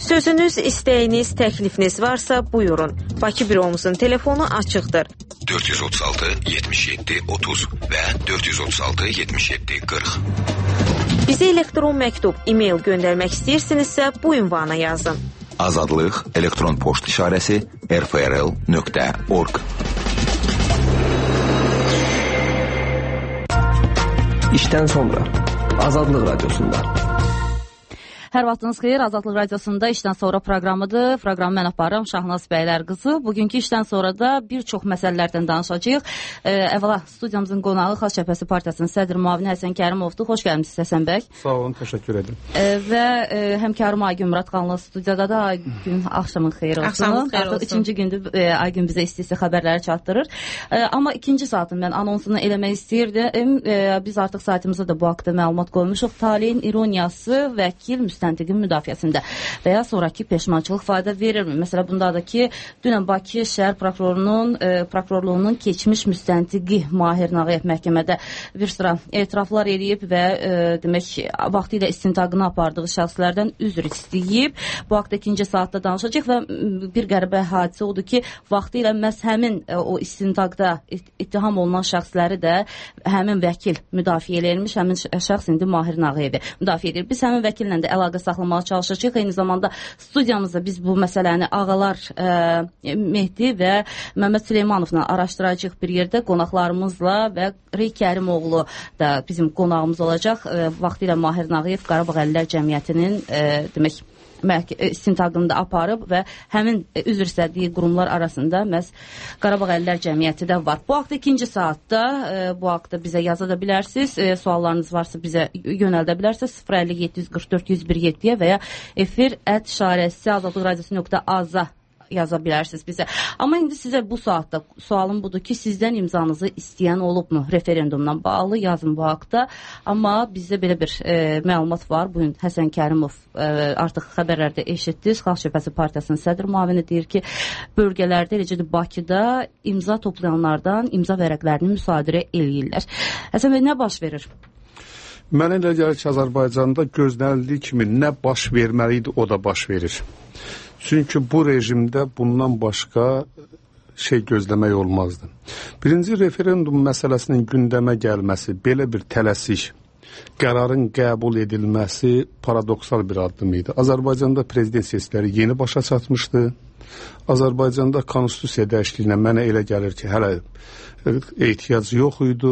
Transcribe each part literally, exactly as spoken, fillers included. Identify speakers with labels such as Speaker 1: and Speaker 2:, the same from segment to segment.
Speaker 1: Sözünüz, istəyiniz, təklifiniz varsa buyurun. Bakı büromuzun telefonu açıqdır.
Speaker 2: dörd yüz otuz altı yetmiş yeddi otuz və dörd yüz otuz altı yetmiş yeddi qırx.
Speaker 1: Bizə elektron məktub, e-mail göndərmək istəyirsinizsə bu ünvana yazın.
Speaker 2: Azadlıq elektron poçt işarəsi r f r l nöqtə org.
Speaker 3: İşdən sonra Azadlıq Radiosunda.
Speaker 4: Hər vaxtınız xeyir, Azadlıq Radiosunda işdən sonra proqramıdır. Proqramı mən aparım, Şahnaz Bəylər qızı. Bugünkü işdən sonra da bir çox məsələlərdən danışacağıq. Ee, əvvəla studiyamızın qonağı Xalq Cəbhəsi Partiyasının sədr müavini Həsən Kərimovdur. Xoş gəlmişsiniz Həsən bəy.
Speaker 5: Sağ olun, təşəkkür edirəm.
Speaker 4: Ee, və e, həmkarım Aygün Muradxanlı studiyada da. Aygün, axşamın xeyir olsun.
Speaker 1: Axşamın xeyir olsun.
Speaker 4: Artıq üçüncü gündür e, Aygün bizə istisi xəbərləri çatdırır. E, amma ikinci saatın mən anonsunu eləmək istəyirdim. E, biz artıq saytımızda da bu haqda məlumat qoymuşuq. Taleyin ironiyası vəkil müstəntiqin müdafiəsində və ya sonraki peşmançılıq fayda verirmi? Məsələ bundadır ki, dünən Bakı şəhər prokurorunun e, prokurorluğunun keçmiş müstəntiqi Mahir Nağıyev məhkəmədə bir sıra etiraflar eləyib və e, demək vaxtilə istintaqını apardığı şəxslərdən üzr istəyib. Bu haqda ikinci saatda danışacaq və bir qəribə hadisə odur ki, vaxtilə məhz həmin e, o istintaqda ittiham olunan şəxsləri də həmin vəkil müdafiə eləyilmiş, həmin şəxs indi Mahir Nağıyevi müdafiə edir. Biz həmin vəkillə də əlaqə saxlamağa çalışacağıq. Eyni zamanda studiyamızda biz bu məsələni Ağalar e, Mehdi və Məhəmməd Süleymanovla araşdıracağıq bir yerdə qonaqlarımızla və Rey Kərimoğlu da bizim qonağımız olacaq. E, vaxtilə Mahir Nağıyev Qarabağ Əlillər Cəmiyyətinin e, demək istintaqını da aparıb və həmin üzr istədiyi qurumlar arasında məhz Qarabağ Əlillər Cəmiyyəti də var. Bu haqda ikinci saatda e, bu haqda bizə yaza da bilərsiniz. E, suallarınız varsa bizə yönəldə bilərsiniz. sıfır əlli yeddi yüz qırx dörd yüz bir yeddiyə və ya efir ət işarəsi azadlıq radiosu nöqtə az-a yaza bilərsiniz bizə. Amma indi sizə bu saatda sualım budur ki, sizdən imzanızı istəyən olubmu referendumla bağlı? Yazın bu haqda. Amma bizdə belə bir e, məlumat var. Bugün Həsən Kərimov e, artıq xəbərlərdə eşitdiniz. Xalq Cəbhəsi Partiyasının sədr müavini deyir ki, bölgələrdə, eləcə də Bakıda imza toplayanlardan imza vərəqlərini müsadirə eləyirlər. Həsən bəy, nə baş verir?
Speaker 5: Mənə elə gəlir ki, Azərbaycanda gözlənildiyi kimi nə baş verməli idi, o da baş verir. Çünki bu rejimdə bundan başqa şey gözləmək olmazdı. Birinci, referendum məsələsinin gündəmə gəlməsi, belə bir tələsik qərarın qəbul edilməsi paradoksal bir addım idi. Azərbaycanda prezident seçkiləri yeni başa çatmışdı. Azərbaycanda konstitusiya dəyişikliyinə mənə elə gəlir ki, hələ ehtiyac yox idi.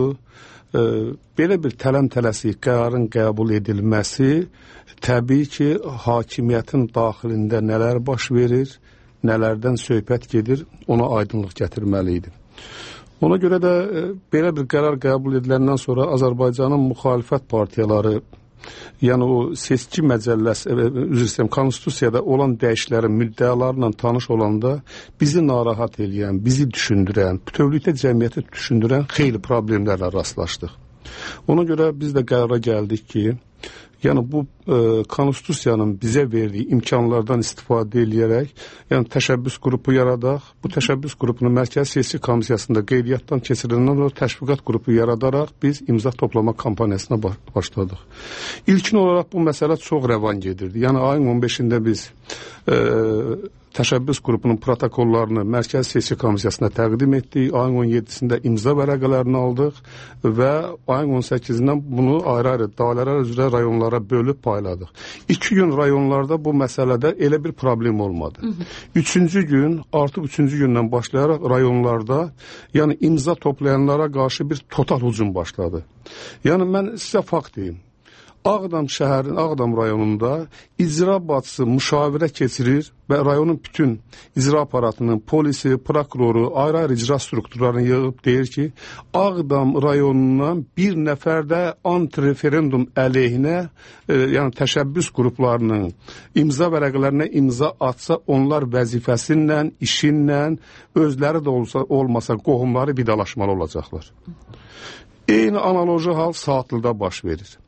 Speaker 5: Belə bir tələm-tələsik qərarın qəbul edilməsi təbii ki, hakimiyyətin daxilində nələr baş verir, nələrdən söhbət gedir, ona aydınlıq gətirməli idi. Ona görə də belə bir qərar qəbul ediləndən sonra Azərbaycanın müxalifət partiyaları, yəni o seçki məcəlləsi, üzr istəyirəm, konstitusiyada olan dəyişikliklərin müddəalarla tanış olanda bizi narahat edən, bizi düşündürən, bütövlükdə cəmiyyəti düşündürən xeyli problemlərlə rastlaşdıq. Ona görə biz də qərara gəldik ki, yəni bu e, konstitusiyanın bizə verdiyi imkanlardan istifadə edərək, yəni təşəbbüs qrupu yaradaq, bu təşəbbüs qrupunu Mərkəzi Seçki Komissiyasında qeydiyyatdan keçiriləndən sonra təşviqat qrupu yaradaraq biz imza toplama kampaniyasına başladıq. İlkin olaraq bu məsələ çox rəvan gedirdi. Yəni ayın on beşində biz e, təşəbbüs qrupunun protokollarını Mərkəzi Seçki Komissiyasına təqdim etdik. Ayın on yeddisində imza vərəqələrini aldıq və ayın on səkkizindən bunu ayrı-ayrı dairələr üzrə rayonlara bölüb payladıq. İki gün rayonlarda bu məsələdə elə bir problem olmadı. Hı hı. Üçüncü gün, artıq üçüncü gündən başlayaraq rayonlarda, yəni imza toplayanlara qarşı bir total hücum başladı. Yəni mən sizə fakt deyim. Ağdam şəhərin, Ağdam rayonunda icra başçısı müşavirə keçirir və rayonun bütün icra aparatının, polisi, prokuroru, ayrı-ayrı icra strukturlarını yığıb deyir ki, Ağdam rayonundan bir nəfər də anti-referendum əleyhinə, e, yəni təşəbbüs qruplarının imza vərəqələrinə imza atsa, onlar vəzifəsinlə, işinlə, özləri də olsa, olmasa qohumları vidalaşmalı olacaqlar. Eyni analoji hal Saatlıda baş verir.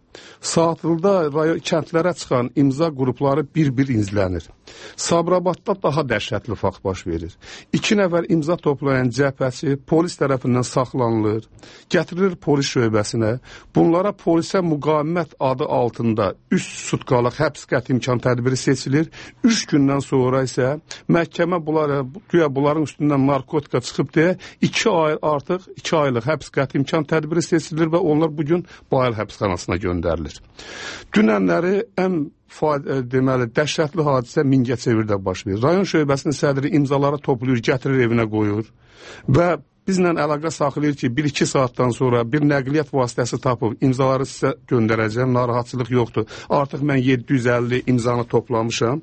Speaker 5: Saatlıda rayon kəndlərə çıxan imza qrupları bir-bir izlənir. Sabirabadda daha dəhşətli fakt baş verir. İki nəfər imza toplayan cəbhəçi polis tərəfindən saxlanılır, gətirilir polis şöbəsinə. Bunlara polisə müqavimət adı altında üç sutkalıq həbs qəti imkan tədbiri seçilir. Üç gündən sonra isə məhkəmə bunlara, güya bunların üstündən narkotika çıxıb deyə iki ay artıq iki aylıq həbs qəti imkan tədbiri seçilir və onlar bugün Bayıl həbsxanasına göndərilir. Dünənləri ən deməli, dəhşətli hadisə Mingəçevirdə baş verir. Rayon şöbəsinin sədri imzaları toplayır, gətirir evinə qoyur və bizlə əlaqə saxlayır ki, bir iki saatdan sonra bir nəqliyyat vasitəsi tapıb imzaları sizə göndərəcəm, narahatçılıq yoxdur. Artıq mən yeddi yüz əlli imzanı toplamışam.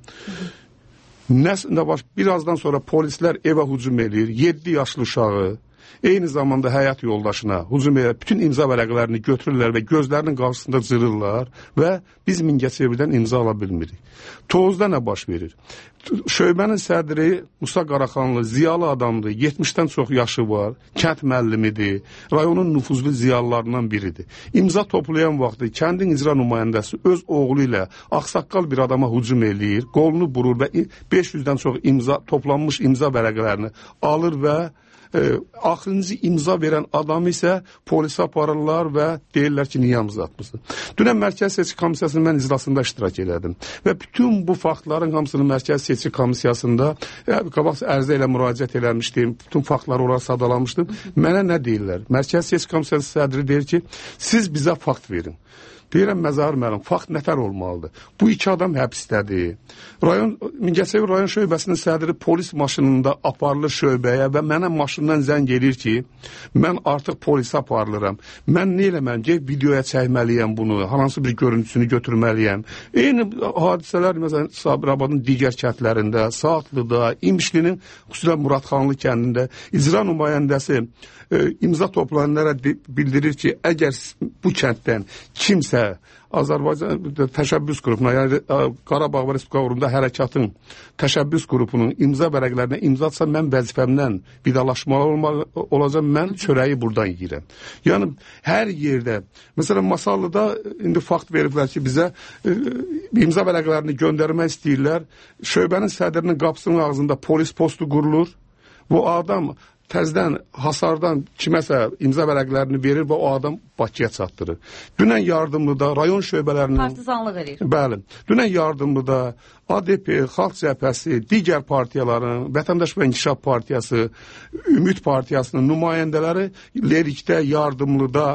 Speaker 5: Nə, nə baş, birazdan sonra polislər evə hücum edir, yeddi yaşlı uşağı, eyni zamanda həyat yoldaşına hücum edir, bütün imza vərəqələrini götürürlər və gözlərinin qarşısında cırırlar və biz Mingəçevirdən imza ala bilmirik. Tovuzda nə baş verir? Şöbənin sədri Musa Qaraxanlı ziyalı adamdır, yetmişdən çox yaşı var, kənd müəllimidir, rayonun nüfuzlu ziyalılarından biridir. İmza toplayan vaxtı kəndin icra nümayəndəsi öz oğlu ilə ağsaqqal bir adama hücum eləyir, qolunu burur və beş yüzdən çox imza, toplanmış imza vərəqələrini alır və E, axırıncı imza verən adam isə polisə aparırlar və deyirlər ki, niyə imza atmışsın? Dünən Mərkəzi Seçki Komissiyasının mən iclasında iştirak elədim və bütün bu faktların hamısını Mərkəzi Seçki Komissiyasında e, qabaq ərizə ilə müraciət eləmişdim, bütün faktları oraya sadalamışdım. Mənə nə deyirlər? Mərkəzi Seçki Komissiyası sədri deyir ki, siz bizə fakt verin. Deyirəm, Məzahir müəllim, fakt nətər olmalıdır? Bu iki adam həbsdədir. Rayon, Mingəçevir rayon şöbəsinin sədri polis maşınında aparılır şöbəyə və mənə maşından zəng edir ki, mən artıq polisə aparılıram. Mən nə eləməliyəm? Geyb videoya çəkməliyəm bunu, hansı bir görüntüsünü götürməliyəm. Eyni hadisələr, məsələn, Sabirabadın digər kəndlərində, Saatlıda, İmişlinin, xüsusilə Muradxanlı kəndində icra nümayəndəsi e, imza toplayanlara bildirir ki, əgər bu kənddən kimsə Azərbaycan təşəbbüs qrupuna, yəni Qarabağ və Respublika uğrunda hərəkatın təşəbbüs qrupunun imza vərəqlərinə imza atsa, mən vəzifəmdən vidalaşmalı olacam, mən çörəyi buradan yiyirəm. Yəni, hər yerdə, məsələn, Masallıda indi fakt veriblər ki, bizə e, imza vərəqlərini göndərmək istəyirlər. Şöbənin sədrinin qapısının ağzında polis postu qurulur. Bu adam təzdən, hasardan kiməsə imza vərəqlərini verir və o adam Bakıya çatdırır. Dünən yardımlıda rayon şöbələrinin...
Speaker 4: Partizanlıq edir.
Speaker 5: Bəli. Dünən yardımlıda A D P, Xalq Cəbhəsi, digər partiyaların, Vətəndaş və İnkişaf Partiyası, Ümid Partiyasının nümayəndələri Lerikdə, yardımlıda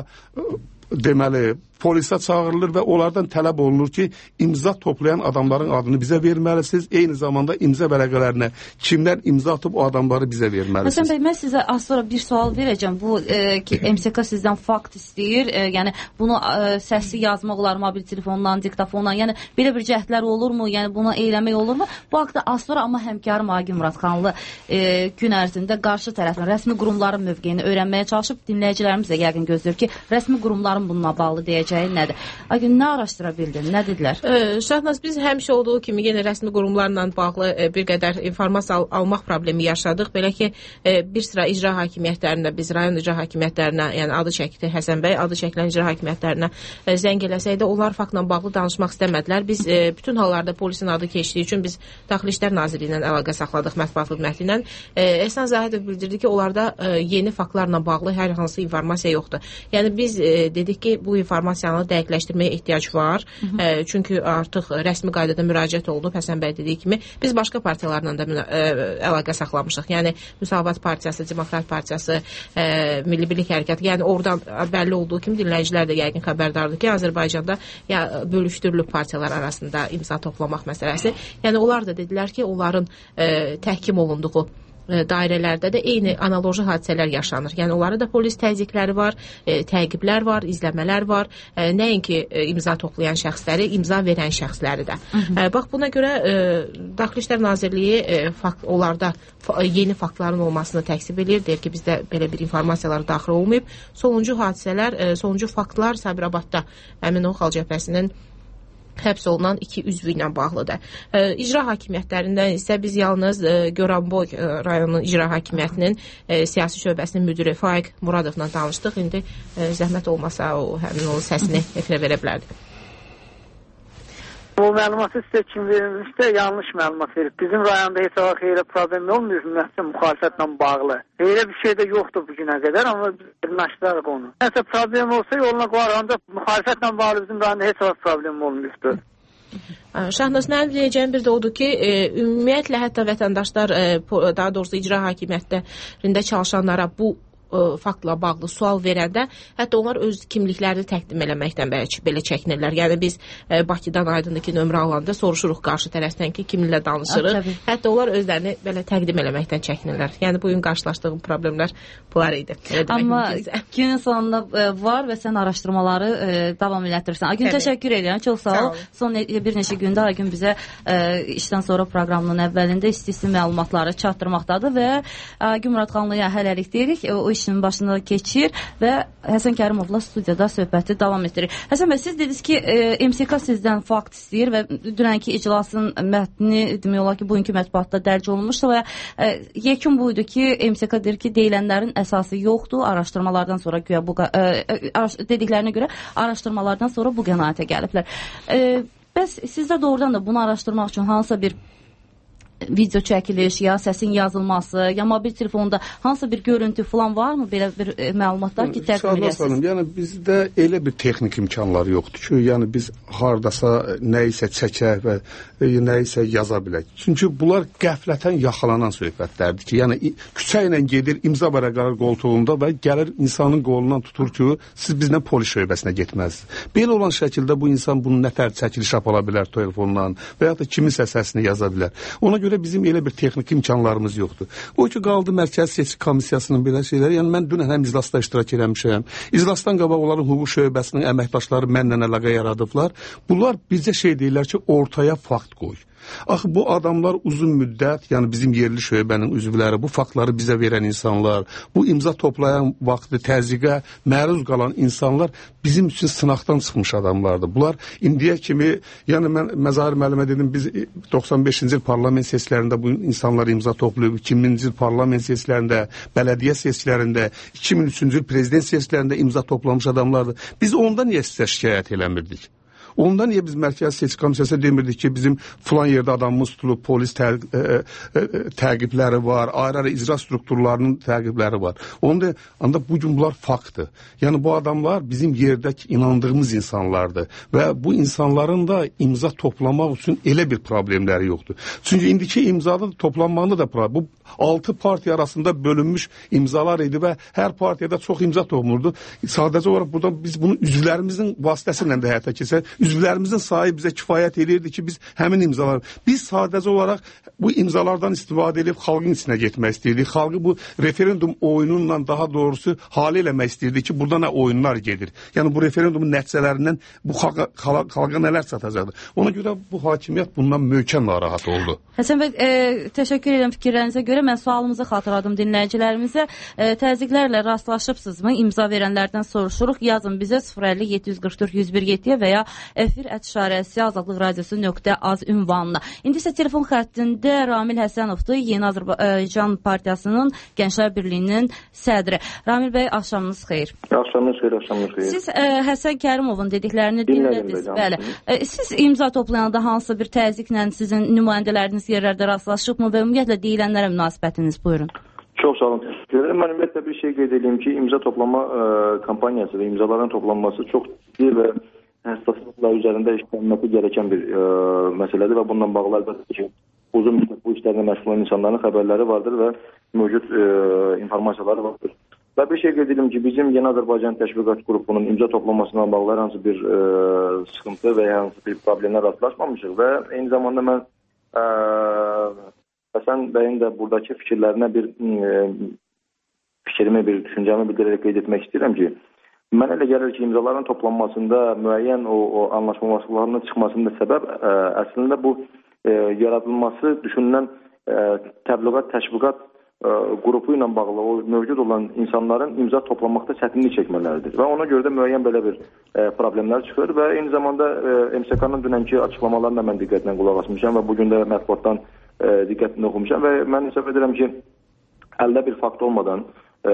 Speaker 5: deməli, polisə çağırılır və onlardan tələb olunur ki, imza toplayan adamların adını bizə verməlisiniz, eyni zamanda imza vərəqələrinə kimdən imza atıb o adamları bizə verməlisiniz.
Speaker 4: Həsən bəy, mən sizə az sonra bir sual verəcəm. Bu e, ki, M S K sizdən fakt istəyir, e, yəni bunu e, səsli yazmaq olar, mobil telefondan, diktafondan, yəni belə bir cəhdlər olurmu, yəni buna eyləmək olurmu? Bu haqda az sonra, amma həmkarım Agim Muradxanlı e, gün ərzində qarşı tərəfin rəsmi qurumların mövqeyini öyrənməyə çalışıb, dinləyicilərimiz də yəqin gözləyir ki, rəsmi qurumların bununla bağlı deyəcək. Nədir? Agün, nə araşdıra bildin? Nə dedilər?
Speaker 6: Ee, Şahnaz, biz həmişə olduğu kimi yenə rəsmi qurumlarla bağlı e, bir qədər informasiya al almaq problemi yaşadıq. Belə ki, e, bir sıra icra hakimiyyətlərində, biz rayon icra hakimiyyətlərinə, yəni adı çəkdi Həsən bəy, adı çəkilən icra hakimiyyətlərinə e, zəng eləsəydə, onlar faktla bağlı danışmaq istəmədilər. Biz e, bütün hallarda polisin adı keçdiyi üçün biz Daxili İşlər Nazirliyi ilə əlaqə saxladıq, mətbuat xidməti ilə. E, Ehsan Zahidov bildirdi ki, onlarda e, yeni faktlarla bağlı hər hansı informasiya yoxdur. Yəni biz e, dedik ki, bu informasiya dəqiqləşdirməyə ehtiyac var. Hı -hı. E, çünki artıq rəsmi qaydada müraciət olunub. Həsən bəy dediyi kimi biz başqa partiyalarla da e, əlaqə saxlamışıq. Yəni Müsavat Partiyası, Demokrat Partiyası, e, Milli Birlik Hərəkatı. Yəni oradan bəlli olduğu kimi dinləyicilər də yəqin xəbərdardır ki, Azərbaycanda ya bölüşdürülüb partiyalar arasında imza toplamaq məsələsi. Yəni onlar da dedilər ki, onların e, təhkim olunduğu dairələrdə də eyni analoji hadisələr yaşanır. Yəni onlarda da polis təzyiqləri var, e, təqiblər var, izləmələr var. E, nəinki e, imza toplayan şəxsləri, imza verən şəxsləri də. Hı -hı. E, bax buna görə e, Daxili İşlər Nazirliyi e, fakt, onlarda fa yeni faktların olmasını təksib edir. Deyir ki, bizdə belə bir informasiyalar daxil olmayıb. Sonuncu hadisələr, e, sonuncu faktlar Sabirabadda həmin o Xalq Cəbhəsinin həbs olunan iki üzvü ilə bağlıdır. E, icra hakimiyyətlərindən isə biz yalnız e, Goranboy e, rayonunun icra hakimiyyətinin e, siyasi şöbəsinin müdiri Faiq Muradovla danışdıq. İndi e, zəhmət olmasa o həmin onun səsini efirə verə bilərdi.
Speaker 7: Bu məlumatı sizə kim verilmişsə yanlış məlumat verib. Bizim rayonda heç vaxt elə problem olmuyor ümumiyyətlə müxalifətlə bağlı. Elə bir şey də yoxdur bu günə qədər, amma biz məşqlərıq onu. Nəsə problem olsa yoluna qoyar, ancaq müxalifətlə bağlı bizim rayonda heç vaxt problem olmuyordur.
Speaker 6: Şahnaz, mənim deyəcəyim bir də odur ki, e, ümumiyyətlə hətta vətəndaşlar, e, daha doğrusu icra hakimiyyətlərində çalışanlara bu faktla bağlı sual verəndə hətta onlar öz kimliklərini təqdim eləməkdən belə, belə çəkinirlər. Yəni biz e, Bakıdan Aydındakı nömrə alanda soruşuruq qarşı tərəfdən ki, kiminlə danışırıq. Ah, hətta onlar özlərini belə təqdim eləməkdən çəkinirlər. Yəni bugün qarşılaşdığım problemlər bunlar idi.
Speaker 4: Amma günün sonunda e, var və sən araşdırmaları e, davam elətdirirsən. Agün, təşəkkür edirəm. Çox sağ ol. Son ne, bir neçə gündə Agün bizə e, işdən sonra proqramının əvvəlində istisli məlumatları çatdırmaqdadır və Agün Muradxanlıya hələlik deyirik. O işin başında keçir və Həsən Kərimovla studiyada söhbəti davam etdirir. Həsən bəy, siz dediniz ki, e, M S K sizdən fakt istəyir və dünənki iclasın mətni demək olar ki, bugünkü mətbuatda dərc olunmuşdu və e, yekun buydu ki, M S K deyir ki, deyilənlərin əsası yoxdur. Araşdırmalardan sonra güya bu e, dediklərinə görə araşdırmalardan sonra bu qənaətə gəliblər. E, bəs sizdə doğrudan da bunu araşdırmaq üçün hansısa bir video çəkiliş, ya səsin yazılması, ya mobil telefonda hansısa bir görüntü falan var mı? Belə bir e, məlumatlar ki, təqdim edəsiniz.
Speaker 5: Yəni bizdə elə bir texnik imkanlar yoxdur ki, yəni biz hardasa nə isə çəkək və e, nə isə yaza bilək. Çünki bunlar qəflətən yaxalanan söhbətlərdir ki, yəni küçə ilə gedir, imza vərəqələr qoltuğunda və gəlir insanın qolundan tutur ki, siz bizlə polis şöbəsinə getməzsiniz. Belə olan şəkildə bu insan bunu nətər çəkiliş apala bilər telefondan və ya da kiminsə səsini yaza bilər. Ona görə bizim elə bir texniki imkanlarımız yoxdur. O ki, qaldı Mərkəzi Seçki Komissiyasının belə şeyləri. Yəni, mən dünən həm iclasda iştirak eləmişəm. İclasdan qabaq onların hüquq şöbəsinin əməkdaşları mənlə əlaqə yaradıblar. Bunlar bizə şey deyirlər ki, ortaya fakt qoy. Axı bu adamlar uzun müddət, yəni bizim yerli şöbənin üzvləri, bu faktları bizə verən insanlar, bu imza toplayan vaxtı təzyiqə məruz qalan insanlar bizim üçün sınaqdan çıxmış adamlardır. Bunlar indiyə kimi, yəni mən Məzahir müəllimə dedim, biz doxsan beşinci il parlament seçkilərində bu insanlar imza toplayıb, iki minci il parlament seçkilərində, bələdiyyə seçkilərində, iki min üçüncü il prezident seçkilərində imza toplamış adamlardır. Biz onda niyə sizə şikayət eləmirdik? Ondan niyə biz Mərkəzi Seçki Komissiyasına demirdik ki, bizim filan yerdə adamımız tutulub, polis tə, ə, ə, təqibləri var, ayrı-ayrı icra strukturlarının təqibləri var. Onda, onda bugün bunlar faktdır. Yəni bu adamlar bizim yerdəki inandığımız insanlardır və bu insanların da imza toplamaq üçün elə bir problemləri yoxdur. Çünki indiki imzada toplanmağında da problem. Bu altı partiya arasında bölünmüş imzalar idi və hər partiyada çox imza toplanırdı. Sadəcə olaraq burada biz bunu üzvlərimizin vasitəsilə də həyata keçirik. Üzvlərimizin sayı bizə kifayət edirdi ki, biz həmin imzalar, biz sadəcə olaraq bu imzalardan istifadə edib xalqın içinə getmək istəyirdik. Xalqı bu referendum oyununla daha doğrusu halı eləmək istəyirdik ki, burada nə oyunlar gedir. Yəni bu referendumun nəticələrindən bu xalqa, xalqa nələr çatacaqdır. Ona görə bu hakimiyyət bundan möhkəm narahat oldu.
Speaker 4: Həsən bəy, e, təşəkkür edirəm fikirlərinizə görə. Mən sualımızı xatırladım dinləyicilərimizə. E, təzyiqlərlə rastlaşıbsınızmı? İmza verənlərdən soruşuruq. Yazın bizə sıfır əlli yeddi yüz qırx dörd yüz bir yeddi və ya efir ət işarəsi azadlıq radiosu nöqtə az ünvanına. İndi isə telefon xəttində Ramil Həsənovdur, Yeni Azərbaycan Partiyasının Gənclər Birliyinin sədri. Ramil bəy, axşamınız xeyir.
Speaker 8: Axşamınız xeyir, axşamınız xeyir.
Speaker 4: Siz ə, Həsən Kərimovun dediklərini dinlədiniz. Bəli. Ə, siz imza toplayanda hansısa bir təzyiqlə sizin nümayəndələriniz yerlərdə rastlaşıbmı və ümumiyyətlə deyilənlərə münasibətiniz? Buyurun.
Speaker 8: Çox sağ olun, təşəkkür ederim. Mən ümumiyyətlə bir şey qeyd edeyim ki, imza toplama ə, kampaniyası və imzaların toplanması çox ciddi və həssaslıqla üzərində işlənməsi gerəkən bir ə, məsələdir və bununla bağlı əlbəttə ki, uzun müddət bu işlərlə məşğul olan insanların xəbərləri vardır və mövcud ə, informasiyaları vardır. Və bir şey qeyd edelim ki, bizim Yeni Azərbaycan Təşviqat Qrupunun imza toplamasına bağlı hər hansı bir ə, sıxıntı və hər hansı bir problemlə rastlaşmamışıq və eyni zamanda mən ə, Həsən bəyin də buradakı fikirlərinə bir ə, fikrimi, bir düşüncəmi bildirərək qeyd etmək istəyirəm ki, mənə elə gəlir ki, imzaların toplanmasında müəyyən o, o anlaşmazlıqlarının çıxmasında səbəb ə, əslində bu ə, yaradılması düşünülən ə, təbliğat, təşviqat qrupu ilə bağlı o mövcud olan insanların imza toplamaqda çətinlik çəkmələridir. Və ona görə də müəyyən belə bir e, problemlər çıxır və eyni zamanda e, M S K-nın dünənki açıqlamalarına mən diqqətlə qulaq asmışam və bugün də mətbuatdan e, diqqətlə oxumuşam və mən hesab edirəm ki, əldə bir fakt olmadan e,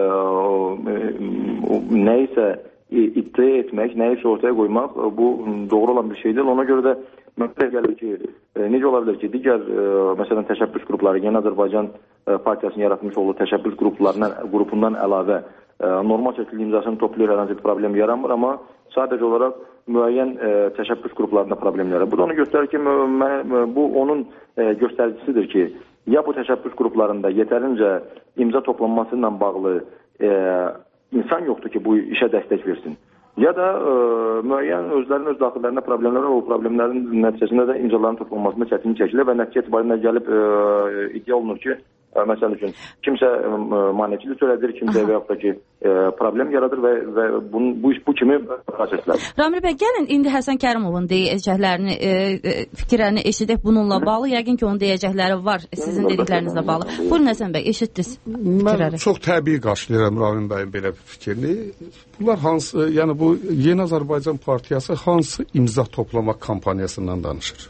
Speaker 8: e, nə isə iddia etmək, nə isə ortaya qoymaq bu doğru olan bir şeydir. Ona görə də mənə gəlir ki, e, necə ola bilər ki, digər e, məsələn təşəbbüs qrupları, Yeni Azərbaycan e, Partiyasının yaratmış olduğu təşəbbüs qruplarından qrupundan əlavə e, normal şəkildə imzasını toplayır, hər hansı bir problem yaranmır, amma sadəcə olaraq müəyyən e, təşəbbüs qruplarında problem yaranır. Bu da onu göstərir ki, mən, bu onun e, göstəricisidir ki, ya bu təşəbbüs qruplarında yetərincə imza toplanması ilə bağlı e, insan yoxdur ki, bu işə dəstək versin. Ya da e, müəyyən özlərinin öz daxillərində problemlər var, o problemlərin nəticəsində də imzaların toplanmasında çətinlik çəkilir və nəticə etibarilə gəlib e, iddia olunur ki, e, məsəl üçün kimsə e, maneçilik törədir, kimsə və yaxud da ki e, problem yaradır və, və bunun, bu, bu kimi proseslər.
Speaker 4: Ramil bəy, gəlin indi Həsən Kərimovun deyəcəklərini, e, e, fikirlərini eşidək bununla bağlı. Yəqin ki, onun deyəcəkləri var sizin dediklərinizlə bağlı. Buyurun Həsən bəy, eşitdiniz.
Speaker 5: Mən çox təbii qarşılayıram Ramil bəyin belə fikrini. Bunlar hansı, yəni bu Yeni Azərbaycan Partiyası hansı imza toplamaq kampaniyasından danışır?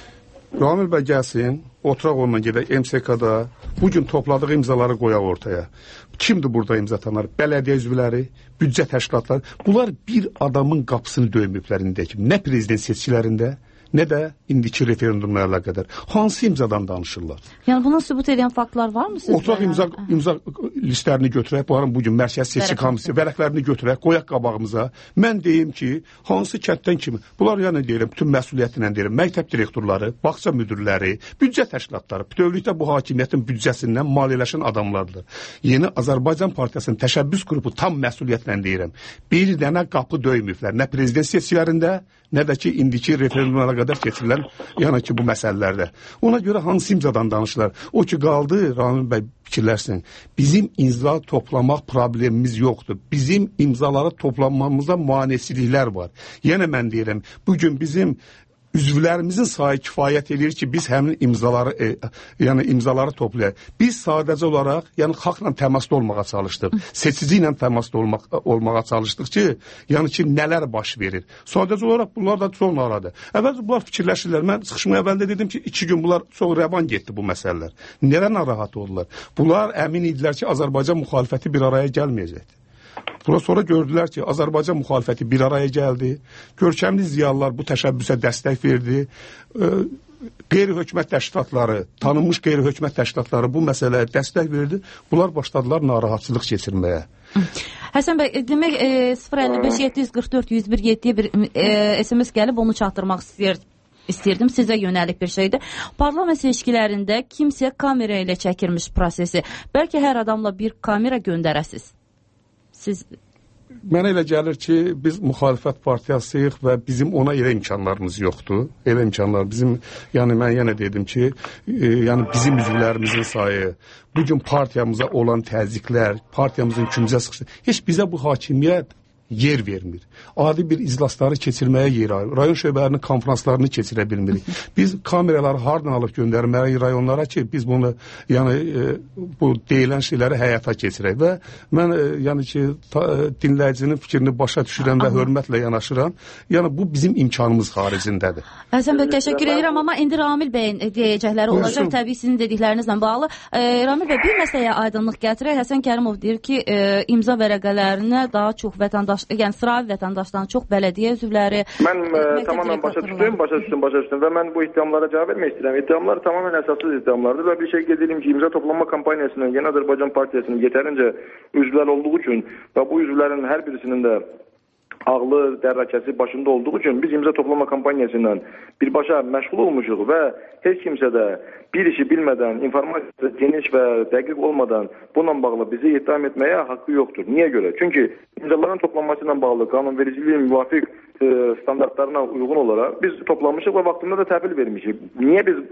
Speaker 5: Ramil bəy gəlsin, oturaq onunla gedək M S K-da, bugün topladığı imzaları qoyaq ortaya. Kimdir burada imza tanar? Bələdiyyə üzvləri, büdcə təşkilatları. Bunlar bir adamın qapısını döymüblər indiki. Nə prezident seçkilərində, nə də indiki referendumlarla qədər. Hansı imzadan danışırlar?
Speaker 4: Yəni bunun sübut edən faktlar var mı sizdə?
Speaker 5: Oturaq imza, imza listlərini götürək, bunların bugün Mərkəzi Seçki Komissiyası vərəqlərini götürək, qoyaq qabağımıza. Mən deyim ki, hansı kənddən kimi? Bunlar yəni deyirəm, bütün məsuliyyətinə deyirəm, məktəb direktorları, bağça müdürləri, büdcə təşkilatları, bütövlükdə bu hakimiyyətin büdcəsindən maliyyələşən adamlardır. Yeni Azərbaycan Partiyasının təşəbbüs qrupu tam məsuliyyətlə deyirəm. Bir dənə qapı döymüblər, nə prezident seçkilərində, nə də ki, indiki referendumlara qədər keçirilən, yəni ki, bu məsələlərdə. Ona görə hansı imzadan danışırlar? O ki, qaldı, Ramil bəy fikirlərsin, bizim imza toplamaq problemimiz yoxdur. Bizim imzaları toplanmamıza maneçiliklər var. Yenə mən deyirəm, bugün bizim üzvlərimizin sayı kifayət edir ki, biz həmin imzaları, e, yəni imzaları toplayaq. Biz sadəcə olaraq, yəni xalqla təmasda olmağa çalışdıq. Seçici ilə təmasda olmaq, olmağa çalışdıq ki, yəni ki, nələr baş verir. Sadəcə olaraq bunlar da çox narahatdır. Əvvəlcə bunlar fikirləşirlər. Mən çıxışımı əvvəldə dedim ki, iki gün bunlar çox rəvan getdi bu məsələlər. Nəyə narahat oldular? Bunlar əmin idilər ki, Azərbaycan müxalifəti bir araya gəlməyəcəkdir. Buna sonra gördülər ki, Azərbaycan müxalifəti bir araya gəldi. Görkəmli ziyalılar bu təşəbbüsə dəstək verdi. E, qeyri-hökumət təşkilatları, tanınmış qeyri-hökumət təşkilatları bu məsələyə dəstək verdi. Bunlar başladılar narahatçılıq keçirməyə.
Speaker 4: Həsən bəy, demək e, sıfır əlli beş yeddi yüz qırx dörd yüz bir yeddiyə bir e, S M S gəlib, onu çatdırmaq istəyir. İstəyirdim, sizə yönəlik bir şeydir. Parlament seçkilərində kimsə kamera ilə çəkilmiş prosesi. Bəlkə hər adamla bir kamera göndərəsiz. Siz...
Speaker 5: Mənə elə gəlir ki, biz müxalifət partiyasıyıq və bizim ona elə imkanlarımız yoxdur. Elə imkanlar bizim, yəni mən yenə dedim ki, e, yəni bizim üzvlərimizin sayı, bugün partiyamıza olan təzyiqlər, partiyamızın kümcə sıxışı, heç bizə bu hakimiyyət yer vermir. Adi bir iclasları keçirməyə yer ayır. Rayon şöbələrinin konferanslarını keçirə bilmirik. Biz kameraları hardan alıb göndərməliyik rayonlara ki, biz bunu, yəni e, bu deyilən şeyləri həyata keçirək və mən e, yəni ki, ta, dinləyicinin fikrini başa düşürəm və hörmətlə yanaşıram. Yəni bu bizim imkanımız xaricindədir.
Speaker 4: Həsən bəy, təşəkkür edirəm, amma indi Ramil bəyin deyəcəkləri olacaq, təbii sizin dediklərinizlə bağlı. E, Ramil bəy, bir məsələyə aydınlıq gətirək. Həsən Kərimov deyir ki, e, imza vərəqələrinə daha çox vətəndaş, yəni sıravi vətəndaşdan çox bələdiyyə üzvləri...
Speaker 8: Mən e, tamamən başa düşdüm, başa düşdüm, başa düşdüm və mən bu iddiamlara cavab vermək istəyirəm. İddiamlar tamamən əsassız iddiamlardır və bir şey qeyd edeyim ki, imza toplanma kampaniyasının, Yeni Azərbaycan Partiyasının yetərincə üzvlər olduğu üçün və bu üzvlərin hər birisinin də ağlı, dərrakəsi başında olduğu üçün biz imza toplama kampaniyasından birbaşa məşğul olmuşuq və heç kimsə də bir işi bilmədən, informasiya geniş və dəqiq olmadan bununla bağlı bizi ittiham etməyə haqqı yoxdur. Niyə görə? Çünki imzaların toplanması ilə bağlı qanunvericiliyin müvafiq e, standartlarına uyğun olaraq biz toplamışıq və vaxtında da təhvil vermişik. Niyə biz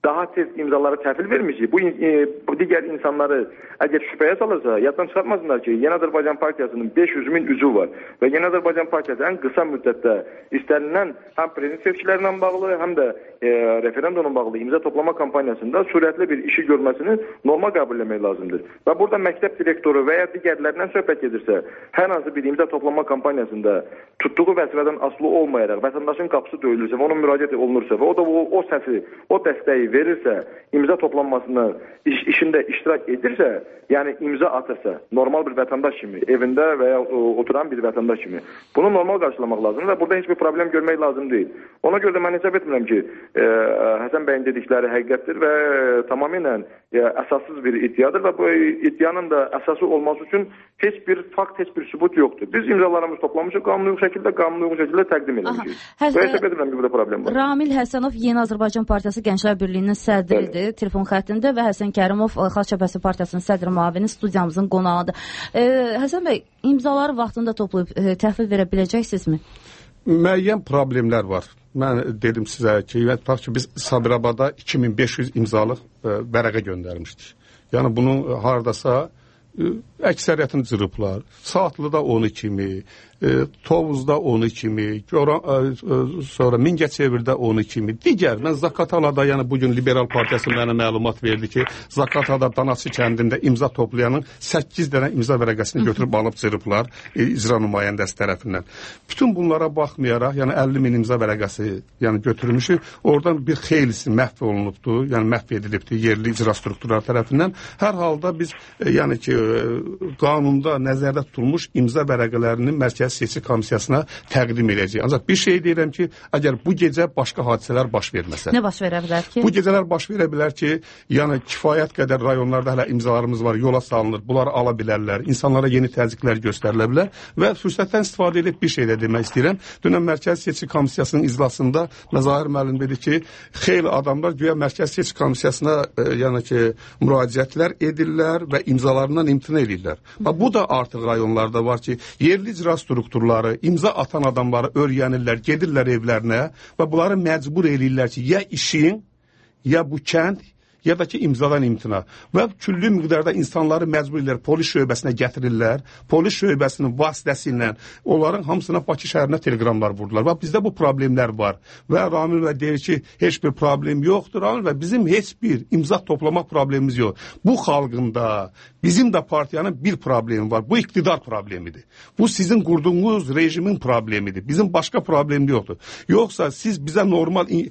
Speaker 8: daha tez imzaları təhvil vermişik. Bu, e, bu digər insanları əgər şübhəyə salırsa, yaddan çıxartmasınlar ki, Yeni Azərbaycan Partiyasının beş yüz min üzvü var və Yeni Azərbaycan Partiyası ən qısa müddətdə istənilən həm prezident seçkilərlə bağlı, həm də e, referendumla bağlı imza toplama kampaniyasında sürətli bir işi görməsini normal qəbul etmək lazımdır. Və burada məktəb direktoru və ya digərlərindən söhbət edirsə, hər hansı bir imza toplama kampaniyasında tutduğu vəzifədən asılı olmayaraq vətəndaşın qapısı döyülürsə və ona müraciət olunursa və o da o, o səsi, o dəstəyi verirsə, imza toplanmasını iş, işində iştirak edirsə, yəni imza atırsa, normal bir vətəndaş kimi, evində və ya o, oturan bir vətəndaş kimi, bunu normal qarşılamaq lazımdır və burada heç bir problem görmək lazım deyil. Ona görə də mən hesab etmirəm ki, e, Həsən bəyin dedikləri həqiqətdir və e, tamamilə e, əsassız bir iddiadır və bu iddianın da əsası olması üçün heç bir fakt, heç bir sübut yoxdur. Biz imzalarımızı toplamışıq, qanuni şəkildə, qanuni şəkildə təqdim edilmişik. Və hesab edirəm ki, burada problem var.
Speaker 4: Ramil Həsənov Yeni Azərbaycan Partiyası Gənclər Birliyinin sədridir, evet. Telefon xəttində və Həsən Kərimov Xalçapəsi Partiyasının sədri müavini studiyamızın qonağıdır. E, Həsən bəy, imzaları vaxtında toplayıb e, təhvil verə biləcəksinizmi?
Speaker 5: Müəyyən problemlər var. Mən dedim sizə ki, ki biz Sabirabada iki min beş yüz imzalıq e, vərəqə göndərmişdik. Yəni bunu hardasa e, əksəriyyətini cırıblar. Saatlıda onu kimi, e, Tovuzda onu kimi, Göran, e, sonra Mingəçevirdə onu kimi. Digər, mən Zaqatalada, yəni bugün Liberal Partiyası mənə məlumat verdi ki, Zaqatalada Danaçı kəndində imza toplayanın səkkiz dənə imza vərəqəsini götürüb alıp cırıblar e, icra nümayəndəsi tərəfindən. Bütün bunlara baxmayaraq, yəni əlli min imza vərəqəsi yəni götürmüşük. Oradan bir xeylisi məhv olunubdu, yəni məhv edilibdi yerli icra strukturları tərəfindən. Hər halda biz e, yəni ki, e, qanunda nəzərdə tutulmuş imza vərəqələrinin mərkəzi seçki komissiyasına təqdim edəcək. Ancaq bir şey deyirəm ki, əgər bu gecə başqa hadisələr baş verməsə.
Speaker 4: Nə baş verə bilər ki?
Speaker 5: Bu gecələr baş verə bilər ki, yəni kifayət qədər rayonlarda hələ imzalarımız var, yola salınır, bunları ala bilərlər, insanlara yeni təzyiqlər göstərilə bilər və fürsətdən istifadə edib bir şey də demək istəyirəm. Dünən Mərkəzi Seçki Komissiyasının iclasında Məzahir müəllim dedi ki, xeyli adamlar güya Mərkəzi Seçki Komissiyasına e, yəni ki, müraciətlər edirlər və imzalarından imtina edirlər. Və bu da artıq rayonlarda var ki, yerli icra strukturları, imza atan adamları öyrənirlər, gedirlər evlərinə və bunları məcbur edirlər ki, ya işin, ya bu kənd, ya da ki imzadan imtina. Və küllü miqdarda insanları məcbur edirlər, polis şöbəsinə gətirirlər, polis şöbəsinin vasitəsilə onların hamısına Bakı şəhərinə telegramlar vurdular. Və bizdə bu problemlər var. Və Ramil bəy deyir ki, heç bir problem yoxdur. Ramil bəy, bizim heç bir imza toplama problemimiz yox. Bu xalqında, bizim də partiyanın bir problemi var. Bu iqtidar problemidir. Bu sizin qurduğunuz rejimin problemidir. Bizim başqa problem yoxdur. Yoxsa siz bizə normal e,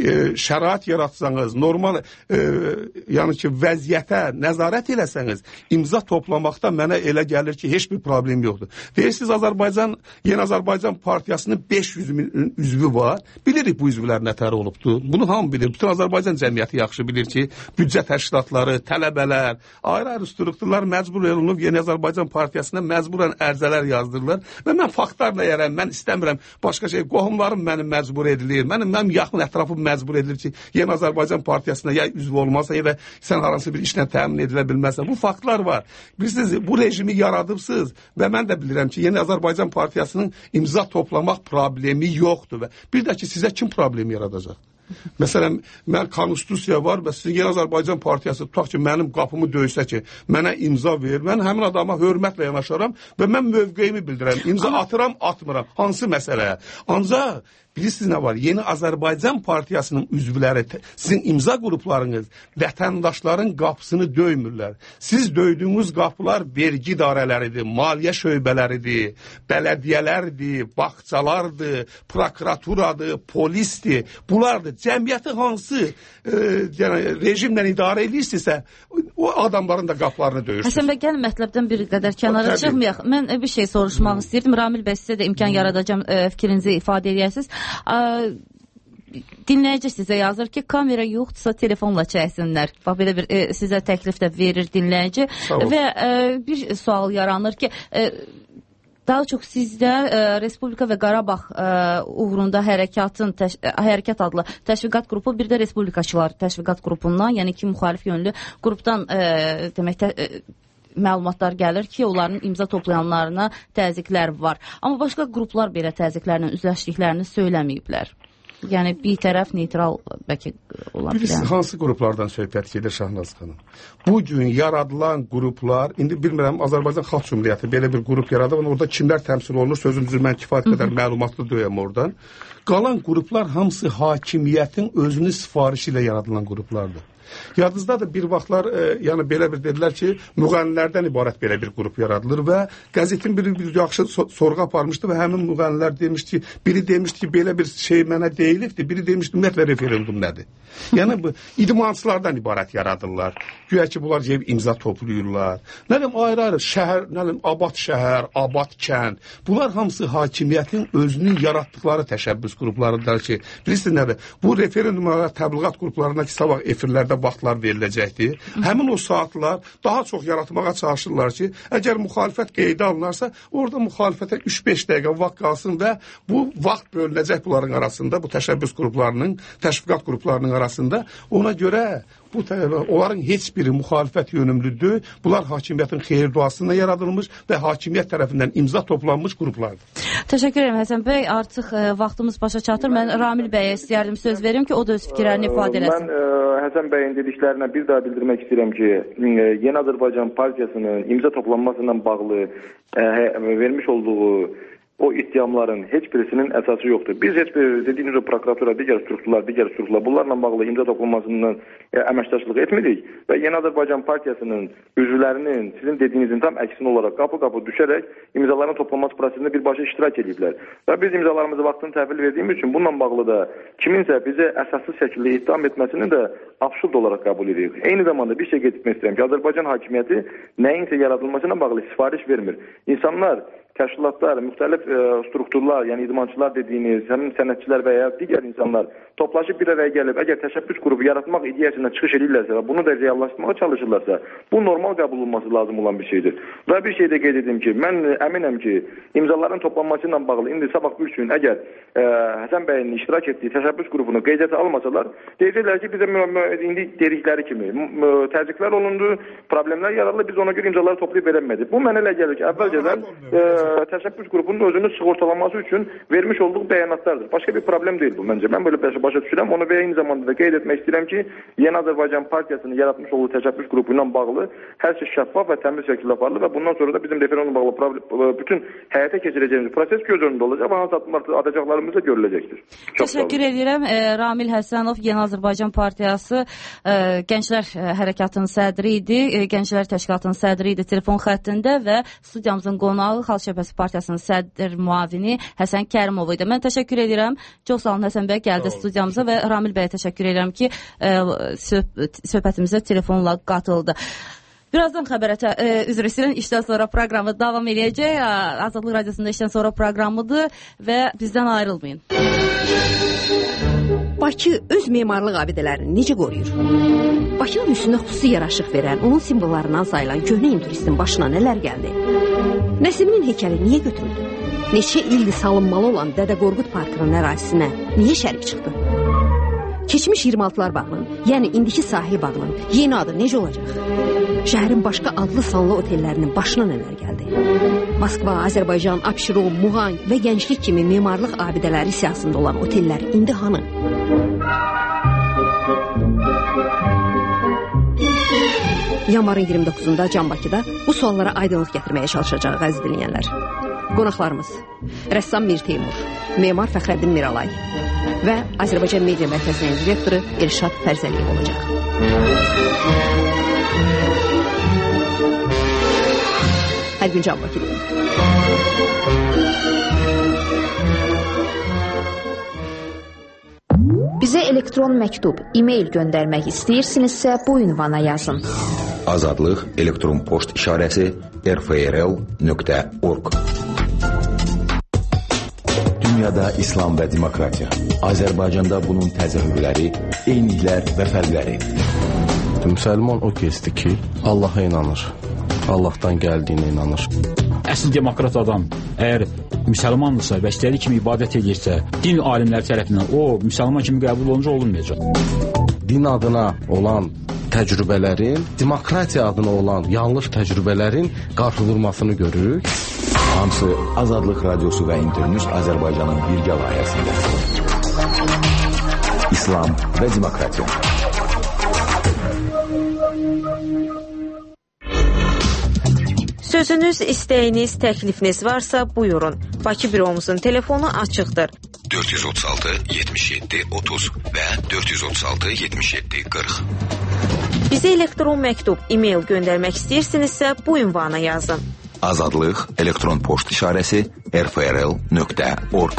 Speaker 5: şərait yaratsanız, normal e, yəni ki, vəziyyətə nəzarət eləsəniz, imza toplamaqda mənə elə gəlir ki, heç bir problem yoxdur. Deyirsiniz, Azərbaycan, Yeni Azərbaycan Partiyasının beş yüz min üzvü var. Bilirik bu üzvlər nətər olubdur. Bunu hamı bilir. Bütün Azərbaycan cəmiyyəti yaxşı bilir ki, büdcə təşkilatları, tələbələr, ayrı-ayrı strukturlar məcbur olunub Yeni Azərbaycan Partiyasına məcburən ərzələr yazdırırlar və mən faktlarla yerəm, mən istəmirəm başqa şey, qohumlarım mənim məcbur edilir, mənim, mənim yaxın ətrafım məcbur edilir ki, Yeni Azərbaycan Partiyasına ya üzv olmaq olmasa ya da sən haransı bir işlə təmin edilə bilməzsən. Bu faktlar var. Bilirsiniz, bu rejimi yaradıbsınız və mən də bilirəm ki, Yeni Azərbaycan Partiyasının imza toplamaq problemi yoxdur və bir də ki, sizə kim problemi yaradacaq? Məsələn, mən konstitusiya var və sizin Yeni Azərbaycan Partiyası tutaq ki, mənim qapımı döysə ki, mənə imza ver, mən həmin adama hörmətlə yanaşaram və mən mövqeyimi bildirəm. İmza Ama... atıram, atmıram. Hansı məsələyə? Ancaq bilirsiniz nə var? Yeni Azərbaycan Partiyasının üzvləri, sizin imza qruplarınız vətəndaşların qapısını döymürlər. Siz döydüyünüz qapılar vergi idarələridir, maliyyə şöbələridir, bələdiyyələrdir, bağçalardır, prokuraturadır, polisdir. Bunlardır. Cəmiyyəti hansı e, yəni, rejimlə idarə edirsinizsə, o adamların da qapılarını döyürsünüz.
Speaker 4: Həsən bəy, gəlin mətləbdən bir qədər kənara çıxmayaq. Mən bir şey soruşmaq hmm. istəyirdim. Ramil bəy, sizə də imkan yaradacağım, e, fikrinizi ifadə edəsiniz. Dinləyici sizə yazır ki, kamera yoxdursa telefonla çəksinlər. Bax, belə bir e, sizə təklif də verir dinləyici. Və e, bir sual yaranır ki, e, daha çox sizdə e, Respublika və Qarabağ e, uğrunda hərəkatın təş hərəkat adlı təşviqat qrupu, bir də Respublikaçılar təşviqat qrupundan, yəni ki, müxalif yönlü qrupdan e, demək tə, e, məlumatlar gəlir ki, onların imza toplayanlarına təzyiqlər var. Amma başqa qruplar belə təzyiqlərlə üzləşdiklərini söyləməyiblər. Yəni bir tərəf neytral bəlkə ola bilər.
Speaker 5: Bilirsiniz, hansı qruplardan söhbət gedir Şahnaz xanım? Bu gün yaradılan qruplar, indi bilmirəm, Azərbaycan Xalq Cümhuriyyəti belə bir qrup yaradı, orada kimlər təmsil olunur, sözün düzü mən kifayət qədər məlumatlı deyəm oradan. Qalan qruplar hamısı hakimiyyətin özünün sifarişi ilə yaradılan qruplardır. Yadınızdadır, bir vaxtlar e, yəni belə bir dedilər ki, müğənnilərdən ibarət belə bir qrup yaradılır və qəzetin biri bir yaxşı sorğu aparmışdı və həmin müğənnilər demişdi, biri demişdi ki, belə bir şey mənə deyilibdi, biri demişdi, ümumiyyətlə referendum nədir? Yəni bu idmançılardan ibarət yaradırlar. Güya ki, bunlar gəlib imza toplayırlar. Nə bilim, ayrı-ayrı şəhər, nə bilim, Abad şəhər, Abad kənd. Bunlar hamısı hakimiyyətin özünün yaratdıqları təşəbbüs qruplarıdır ki, bilirsiniz nədir? Bu referendumlara, təbliğat qruplarına ki, sabah efirlərdə vaxtlar veriləcəkdir. Həmin o saatlar daha çox yaratmağa çalışırlar ki, əgər müxalifət qeydə alınarsa, orada müxalifətə üç beş dəqiqə vaxt qalsın və bu vaxt bölünəcək bunların arasında, bu təşəbbüs qruplarının, təşviqat qruplarının arasında. Ona görə bu onların heç biri müxalifət yönümlüdür. Bunlar hakimiyyətin xeyir duasına yaradılmış və hakimiyyət tərəfindən imza toplanmış qruplardır.
Speaker 4: Təşəkkür edirəm Həsən bəy. Artıq ə, vaxtımız başa çatır. Mən Ramil bəyə istəyərdim söz verim ki, o da öz fikirlərini ifadə eləsin.
Speaker 8: Mən ə, Həsən bəyin dediklərinə bir daha bildirmək istəyirəm ki, ə, Yeni Azərbaycan Partiyasının imza toplanmasıyla bağlı ə, vermiş olduğu o iddiamların heç birisinin əsası yoxdur. Biz heç bir dediyiniz o prokuratura, digər strukturlar, digər strukturlar bunlarla bağlı imza toplanmasından e, əməkdaşlıq etmirik və Yeni Azərbaycan Partiyasının üzvlərinin sizin dediyinizin tam əksinə olaraq qapı-qapı düşərək imzaların toplanması prosesində birbaşa iştirak ediblər. Və biz imzalarımızı vaxtını təhvil verdiyimiz üçün bununla bağlı da kiminsə bizə əsassız şəkildə ittiham etməsini də absurd olaraq qəbul edirik. Eyni zamanda bir şey qeyd etmək istəyirəm ki, Azərbaycan hakimiyyəti nəyinsə yaradılmasına bağlı sifariş vermir. İnsanlar, təşkilatlar, müxtəlif e, strukturlar, yəni idmançılar dediyiniz, həmin sənətçilər və ya digər insanlar toplaşıb bir araya gəlib, əgər təşəbbüs qrupu yaratmaq ideyasından çıxış edirlərsə və bunu da reallaşdırmağa çalışırlarsa, bu normal qəbul olunması lazım olan bir şeydir. Və bir şey də qeyd edim ki, mən əminəm ki, imzaların toplanması ilə bağlı indi sabah bir gün əgər e, Həsən bəyin iştirak etdiyi təşəbbüs qrupunu qeydiyyata almasalar, deyəcəklər ki, bizə indi dedikləri kimi təzyiqlər olundu, problemlər yaradıldı, biz ona görə imzaları toplayıb verəmədik. Bu mənə elə gəlir ki, əvvəlcədən e, təşəbbüs qrupunun özünü sığortalaması üçün vermiş olduğu bəyanatlardır. Başqa bir problem deyil bu məncə. Mən belə başa düşürəm. Onu və eyni zamanda da qeyd etmək istəyirəm ki, Yeni Azərbaycan Partiyasının yaratmış olduğu təşəbbüs qrupu ilə bağlı hər şey şəffaf və təmiz şəkildə aparılır və bundan sonra da bizim referendumla bağlı problem, bütün həyata keçirəcəyimiz proses göz önündə olacaq və hansı addımlar atacaqlarımız da görüləcəkdir.
Speaker 4: Təşəkkür edirəm. E, Ramil Həsənov, Yeni Azərbaycan Partiyası e, Gənclər Hərəkatının sədri idi. E, Gənclər Təşkilatının sədri idi telefon xəttində və studiyamızın qonağı Xalq Şəbəkəsi Partiyasının sədr müavini Həsən Kərimov idi. Mən təşəkkür edirəm. Çox sağ olun Həsən bəy, gəldi studiyamıza və Ramil bəyə təşəkkür edirəm ki, e, söhbətimizə telefonla qatıldı. Birazdan xəbərə e, üzr istəyirəm, işdən sonra proqramı davam edəcək. Azadlıq Radiosunda işdən sonra proqramıdır və bizdən ayrılmayın.
Speaker 9: Bakı öz memarlıq abidələrini necə qoruyur? Bakının üstünə xüsusi yaraşıq verən, onun simvollarından sayılan köhnə turistin başına nələr gəldi? Nəsiminin heykəli niyə götürüldü? Neçə ildir salınmalı olan Dədə Qorqud Parkının ərazisinə niyə şərik çıxdı? Keçmiş iyirmi altılar bağının, yəni indiki sahil bağının yeni adı necə olacaq? Şəhərin başqa adlı sanlı otellərinin başına nələr gəldi? Moskva, Azərbaycan, Abşeron, Muğan və Gənclik kimi memarlıq abidələri siyasında olan otellər indi hanı? Yanvarın iyirmi doqquzunda Can Bakıda bu suallara aydınlıq gətirməyə çalışacaq əziz dinləyənlər. Qonaqlarımız rəssam Mir Teymur, memar Fəxrəddin Miralay və Azərbaycan Media Mərkəzinin direktoru Elşad Fərzəliyev olacaq. Hər gün Can Bakıda.
Speaker 10: Bizə elektron məktub, e-mail göndərmək istəyirsinizsə bu ünvana yazın.
Speaker 2: Azadlıq elektron post işarəsi r f r l nöqtə org. Dünyada İslam və demokratiya. Azərbaycanda bunun təzahürləri, eyniliklər və fərqləri.
Speaker 3: Müsəlman o kəsdir ki, Allaha inanır. Allahdan gəldiyinə inanır.
Speaker 11: Əsl demokrat adam əgər müsəlmandırsa və istədiyi kimi ibadət edirsə, din alimləri tərəfindən o müsəlman kimi qəbul olunca olunmayacaq.
Speaker 3: Din adına olan təcrübələrin, demokratiya adına olan yanlış təcrübələrin qarşıdurmasını görürük.
Speaker 2: Hamısı Azadlıq Radiosu və İnternews Azərbaycanın birgə layihəsində. İslam və demokratiya.
Speaker 1: Sözünüz, istəyiniz, təklifiniz varsa buyurun. Bakı büromuzun telefonu açıqdır.
Speaker 12: dörd yüz otuz altı yetmiş yeddi otuz və dörd yüz otuz altı yetmiş yeddi qırx.
Speaker 1: Bizə elektron məktub, e-mail göndərmək istəyirsinizsə bu ünvana yazın.
Speaker 12: Azadlıq elektron poçt işarəsi r f r l nöqtə org.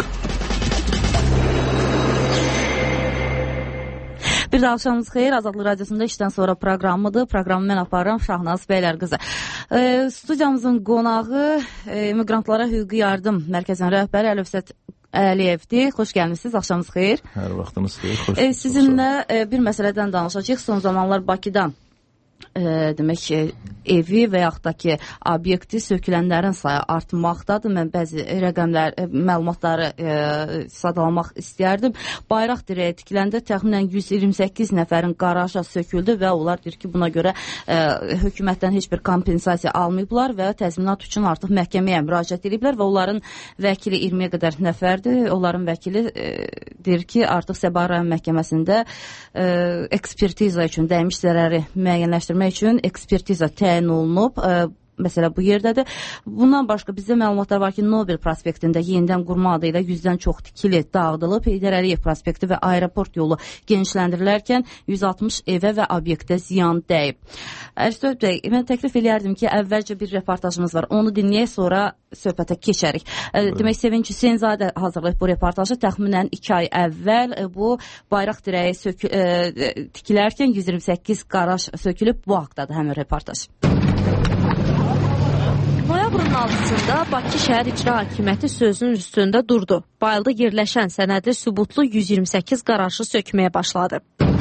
Speaker 4: Bir daha axşamınız xeyir. Azadlıq Radiosunda işdən sonra proqramıdır. Proqramı mən aparıram Şahnaz Bəylər qızı. E, studiyamızın qonağı e, Miqrantlara Hüquqi Yardım Mərkəzinin rəhbəri Əlövsət Əliyevdir. Xoş gəlmisiniz. Axşamınız xeyir.
Speaker 3: Hər vaxtınız xeyir. Xoş
Speaker 4: e, sizinlə e, bir məsələdən danışacağıq. Son zamanlar Bakıdan e, demək ki, evi və yaxud da ki, obyekti sökülənlərin sayı artmaqdadır. Mən bəzi rəqəmlər, e, məlumatları e, sadalamaq istəyərdim. Bayraq dirəyi tikiləndə təxminən yüz iyirmi səkkiz nəfərin qarajı söküldü və onlar deyir ki, buna görə e, hökumətdən heç bir kompensasiya almayıblar və təzminat üçün artıq məhkəməyə müraciət ediblər və onların vəkili iyirmiyə qədər nəfərdir. Onların vəkili e, deyir ki, artıq Səbail rayon məhkəməsində e, ekspertiza üçün, dəymiş zərəri müəyyənləşdirmək üçün ekspertiza təyin olunub. E, Məsələ bu yerdədir. Bundan başqa bizdə məlumatlar var ki, Nobel prospektində yenidən qurma adı ilə yüzdən çox tikili dağıdılıb. Heydər Əliyev prospekti və aeroport yolu genişləndirilərkən yüz altmış evə və obyektə ziyan dəyib. Ərsöz bəy, mən təklif edərdim ki, əvvəlcə bir reportajımız var. Onu dinləyək, sonra söhbətə keçərik. Demək, Sevinç Hüseynzadə hazırlayıb bu reportajı. Təxminən iki ay əvvəl bu bayraq dirəyi sökü, e, tikilərkən yüz iyirmi səkkiz qaraj sökülüb. Bu haqdadır həmin reportaj.
Speaker 13: Noyabrın altısında Bakı şəhər icra hakimiyyəti sözünün üstündə durdu. Bayılda yerləşən sənədli sübutlu yüz iyirmi səkkiz qarajı sökməyə başladı.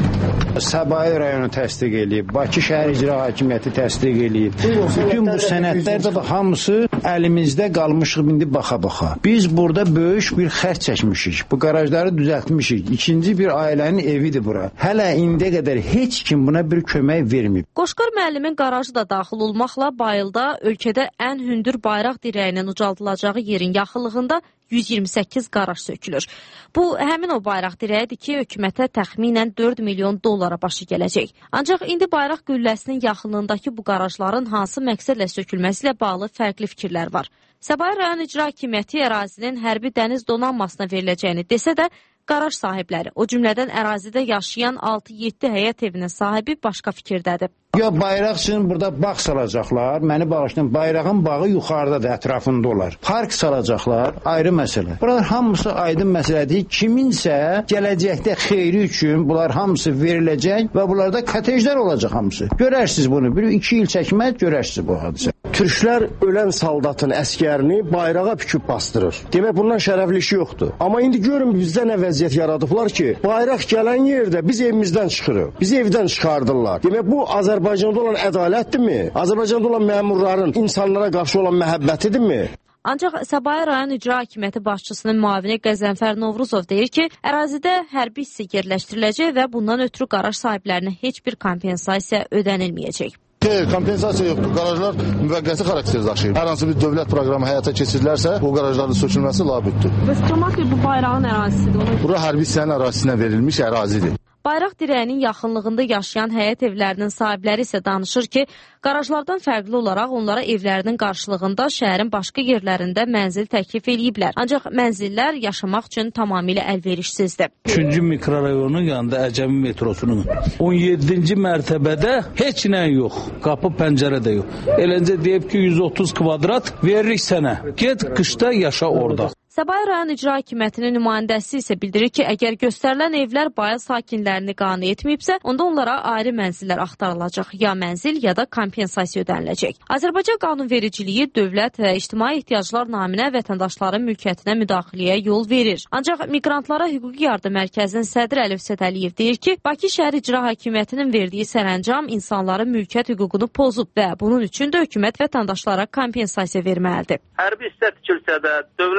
Speaker 14: Səbail rayonu təsdiq eləyib, Bakı şəhər icra hakimiyyəti təsdiq eləyib. Bütün bu sənədlər də hamısı əlimizdə qalmışıq indi baxa-baxa. Biz burada böyük bir xərc çəkmişik. Bu qarajları düzəltmişik. İkinci bir ailənin evidir bura. Hələ indiyə qədər heç kim buna bir kömək verməyib.
Speaker 13: Qoşqar müəllimin qarajı da daxil olmaqla Bayılda ölkədə ən hündür bayraq dirəyinin ucaldılacağı yerin yaxınlığında yüz iyirmi səkkiz qaraj sökülür. Bu, həmin o bayraq dirəyidir ki, hökumətə təxminən dörd milyon dollara başı gələcək. Ancaq indi bayraq qülləsinin yaxınlığındakı bu qarajların hansı məqsədlə sökülməsi ilə bağlı fərqli fikirlər var. Səbail rayon icra hakimiyyəti ərazinin hərbi dəniz donanmasına veriləcəyini desə də, qaraj sahibləri, o cümlədən ərazidə yaşayan altı yeddi həyət evinin sahibi başqa fikirdədir.
Speaker 14: Ya bayraq üçün burada bağ salacaqlar, məni bağışlayın, bayrağın bağı yuxarıdadır, ətrafında olar. Park salacaqlar, ayrı məsələ. Buralar hamısı aydın məsələdir. Kiminsə gələcəkdə xeyri üçün bunlar hamısı veriləcək və bunlarda kotejlər olacaq hamısı. Görərsiniz bunu, bir iki il çəkməz, görərsiniz bu hadisə.
Speaker 15: Türklər ölən saldatın əskərini bayrağa püküb bastırır. Demək, bundan şərəfli iş yoxdur. Amma indi görün bizdə nə vəziyyət yaradıblar ki, bayraq gələn yerdə biz evimizdən çıxırıq. Bizi evdən çıxardırlar. Demək, bu Azərbaycanda olan ədalətdirmi? Azərbaycanda olan məmurların insanlara qarşı olan məhəbbətidirmi?
Speaker 13: Ancaq Səbail rayon icra hakimiyyəti başçısının müavini Qəzənfər Novruzov deyir ki, ərazidə hərbi hissə yerləşdiriləcək və bundan ötürü qaraj sahiblərinə heç bir kompensasiya ödənilməyəcək.
Speaker 16: Xeyr, kompensasiya yoxdur. Qarajlar müvəqqəti xarakter daşıyır. Hər hansı bir dövlət proqramı həyata keçirilərsə, bu qarajların sökülməsi labüddür.
Speaker 13: Bəs cəmaət bu bayrağın ərazisidir.
Speaker 16: Bura hərbi hissənin ərazisinə verilmiş ərazidir.
Speaker 13: Bayraq dirəyinin yaxınlığında yaşayan həyət evlərinin sahibləri isə danışır ki, qarajlardan fərqli olaraq onlara evlərinin qarşılığında şəhərin başqa yerlərində mənzil təklif eləyiblər. Ancaq mənzillər yaşamaq üçün tamamilə əlverişsizdir.
Speaker 17: Üçüncü mikrorayonun yanında Əcəmi metrosunun on yeddinci mərtəbədə heç nə yox. Qapı, pəncərə də yox. Eləncə deyib ki, yüz otuz kvadrat veririk sənə. Get qışda yaşa orada.
Speaker 13: Səbail rayon icra hakimiyyətinin nümayəndəsi isə bildirir ki, əgər göstərilən evlər bayıl sakinlərini qane etməyibsə, onda onlara ayrı mənzillər axtarılacaq. Ya mənzil, ya da kompensasiya ödəniləcək. Azərbaycan qanunvericiliyi dövlət və ictimai ehtiyaclar naminə vətəndaşların mülkiyyətinə müdaxiləyə yol verir. Ancaq Miqrantlara Hüquqi Yardım Mərkəzinin sədri Əlövsət Əliyev deyir ki, Bakı şəhər icra hakimiyyətinin verdiyi sərəncam insanların mülkiyyət hüququnu pozub və bunun üçün də hökumət vətəndaşlara kompensasiya verməlidir.
Speaker 18: Hərbi hissə tikilsə də, dövlət bayrağı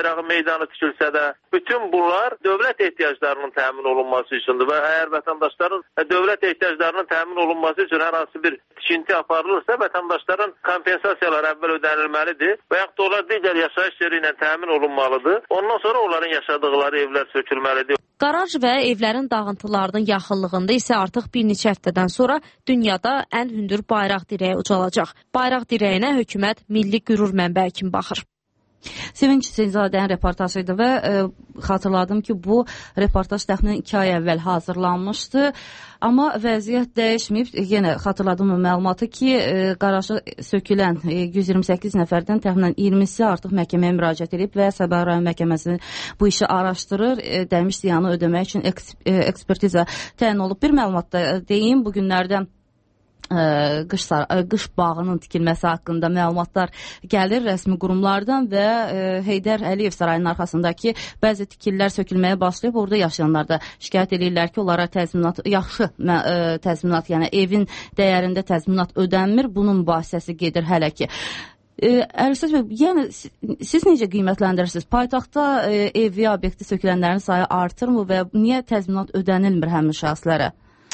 Speaker 18: bayrağı meydanı tikilsə də, bütün bunlar dövlət ehtiyaclarının təmin olunması üçündür və əgər vətəndaşların dövlət ehtiyaclarının təmin olunması üçün hər hansı bir tikinti aparılırsa, vətəndaşların kompensasiyalar əvvəl ödənilməlidir və yaxud da onlar digər yaşayış yeri ilə təmin olunmalıdır. Ondan sonra onların yaşadıqları evlər sökülməlidir.
Speaker 13: Qaraj və evlərin dağıntılarının yaxınlığında isə artıq bir neçə həftədən sonra dünyada ən hündür bayraq dirəyi ucalacaq. Bayraq dirəyinə hökumət milli qürur mənbəyi kimi baxır.
Speaker 4: Sevinç Seyzadənin reportajı idi və e, xatırladım ki, bu reportaj təxminən iki ay əvvəl hazırlanmışdı. Amma vəziyyət dəyişməyib. Yenə xatırladım məlumatı ki, e, qaraja sökülən e, yüz iyirmi səkkiz nəfərdən təxminən iyirmisi artıq məhkəməyə müraciət edib və Səbəh rayon məhkəməsi bu işi araşdırır. E, dəymiş ziyanı ödəmək üçün eks, e, ekspertiza təyin olub. Bir məlumat da deyim, bu günlərdə Qış, qış bağının tikilməsi haqqında məlumatlar gəlir rəsmi qurumlardan və Heydər Əliyev sarayının arxasındakı bəzi tikililər sökülməyə başlayıb. Orada yaşayanlar da şikayət edirlər ki, onlara təzminat, yaxşı təzminat, yəni evin dəyərində təzminat ödənmir. Bunun mübahisəsi gedir hələ ki. Ərsəz bəy, yəni siz necə qiymətləndirirsiniz? Paytaxtda evi, obyekti sökülənlərin sayı artırmı və niyə təzminat ödənilmir həmin şəxslərə?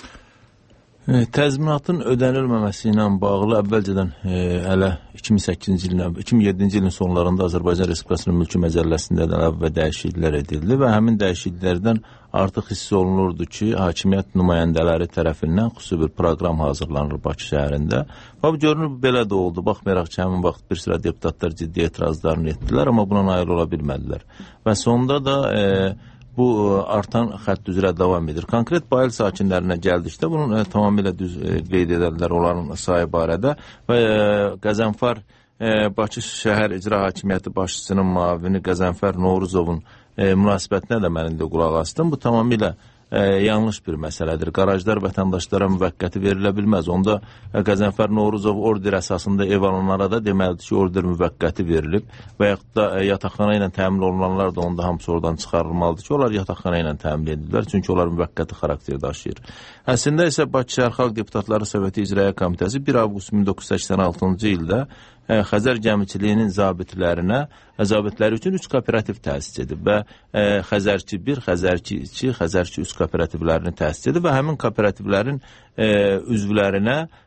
Speaker 19: Təzminatın ödənilməməsi ilə bağlı əvvəlcədən e, hələ iki min səkkizinci ilin, iki min yeddinci ilin sonlarında Azərbaycan Respublikasının mülki məcəlləsində də əvvəl dəyişikliklər edildi və həmin dəyişikliklərdən artıq hiss olunurdu ki, hakimiyyət nümayəndələri tərəfindən xüsusi bir proqram hazırlanır Bakı şəhərində. Və bu görünür belə də oldu. Baxmayaraq ki, həmin vaxt bir sıra deputatlar ciddi etirazlarını etdilər, amma buna nail ola bilmədilər. Və sonda da e, bu artan xətt üzrə davam edir. Konkret Bayıl sakinlərinə gəldikdə bunun e, tamamilə düz e, qeyd edərlər onların sayı barədə və e, Qəzənfar e, Bakı şəhər icra hakimiyyəti başçısının müavini Qəzənfər Novruzovun e, münasibətinə də mən indi qulaq asdım. Bu tamamilə e, yanlış bir məsələdir. Qarajlar vətəndaşlara müvəqqəti verilə bilməz. Onda e, Qəzənfər Novruzov order əsasında ev alanlara da deməlidir ki, order müvəqqəti verilib və yaxud da e, yataqxana ilə təmin olunanlar da onda hamısı oradan çıxarılmalıdır ki, onlar yataqxana ilə təmin edilirlər, çünki onlar müvəqqəti xarakter daşıyır. Əslində isə Bakı şəhər Xalq Deputatları Soveti İcraya Komitəsi bir avqust min doqquz yüz səksən altıncı ildə ə, Xəzər gəmiçiliyinin zabitlərinə, zabitləri üçün üç kooperativ təsis edib və ə, Xəzərçi bir, Xəzərçi iki, Xəzərçi üç kooperativlərini təsis edib və həmin kooperativlərin ə, üzvlərinə ə,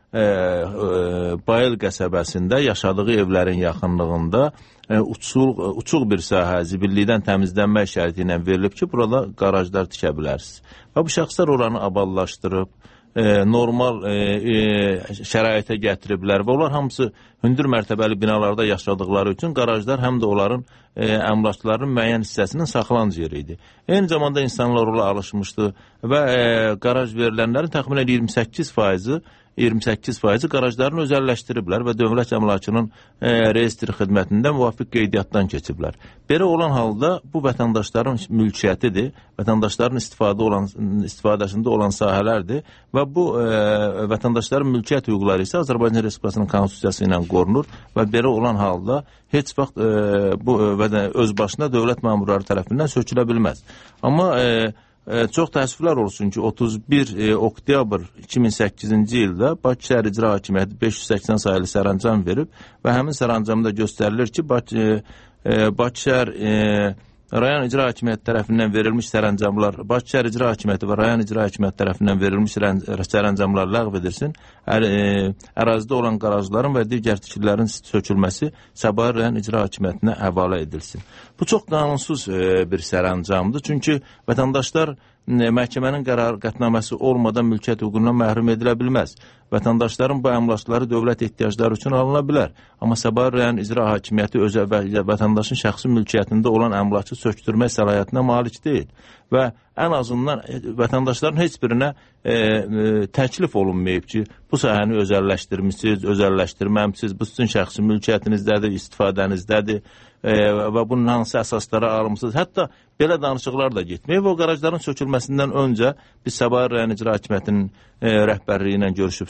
Speaker 19: ə, Bayıl qəsəbəsində yaşadığı evlərin yaxınlığında ə, uçuq, uçuq bir sahə zibillikdən təmizlənmək şərti ilə verilib ki, burada qarajlar tikə bilərsiniz. Və bu şəxslər oranı aballaşdırıb, e, normal e, e, şəraitə gətiriblər və onlar hamısı hündür mərtəbəli binalarda yaşadıqları üçün qarajlar həm də onların e, əmlaklarının müəyyən hissəsinin saxlanc yeri idi. Eyni zamanda insanlar ona alışmışdı və e, qaraj verilənlərin təxminən iyirmi səkkiz faizi iyirmi səkkiz faizi qarajlarını özəlləşdiriblər və dövlət əmlakının e, reyestri xidmətində müvafiq qeydiyyatdan keçiblər. Belə olan halda bu vətəndaşların mülkiyyətidir, vətəndaşların istifadə olan, istifadəsində olan sahələrdir və bu e, vətəndaşların mülkiyyət hüquqları isə Azərbaycan Respublikasının konstitusiyası ilə qorunur və belə olan halda heç vaxt e, bu e, öz başına dövlət məmurları tərəfindən sökülə bilməz. Amma e, çox təəssüflər olsun ki, otuz bir oktyabr iki min səkkizinci ildə Bakı şəhər icra hakimiyyəti beş yüz səksən sayılı sərəncam verib və həmin sərəncamda göstərilir ki, Bakı, e, Bakı şəhər e, rayon icra hakimiyyəti tərəfindən verilmiş sərəncamlar, Bakı şəhər icra hakimiyyəti və rayon icra hakimiyyəti tərəfindən verilmiş sərəncamlar ləğv edilsin, Ər, e, ərazidə olan qarajların və digər tikililərin sökülməsi Səbail rayon icra hakimiyyətinə həvalə edilsin. Bu çox qanunsuz e, bir sərəncamdır, çünki vətəndaşlar məhkəmənin qərar qətnaməsi olmadan mülkiyyət hüququndan məhrum edilə bilməz. Vətəndaşların bu əmlakları dövlət ehtiyacları üçün alına bilər. Amma Səbail rayon icra hakimiyyəti özə və vətəndaşın şəxsi mülkiyyətində olan əmlakı sökdürmək səlahiyyətinə malik deyil. Və ən azından vətəndaşların heç birinə e, e, təklif olunmayıb ki, bu sahəni özəlləşdirmişsiniz, özəlləşdirməmsiniz, bu sizin şəxsi mülkiyyətinizdədir, istifadənizdədir e, və bunun hansı əsaslara alımsınız. Hətta belə danışıqlar da getməyib. O qarajların sökülməsindən öncə biz Səbail rayon icra hakimiyyətinin e, rəhbərliyi ilə görüşüb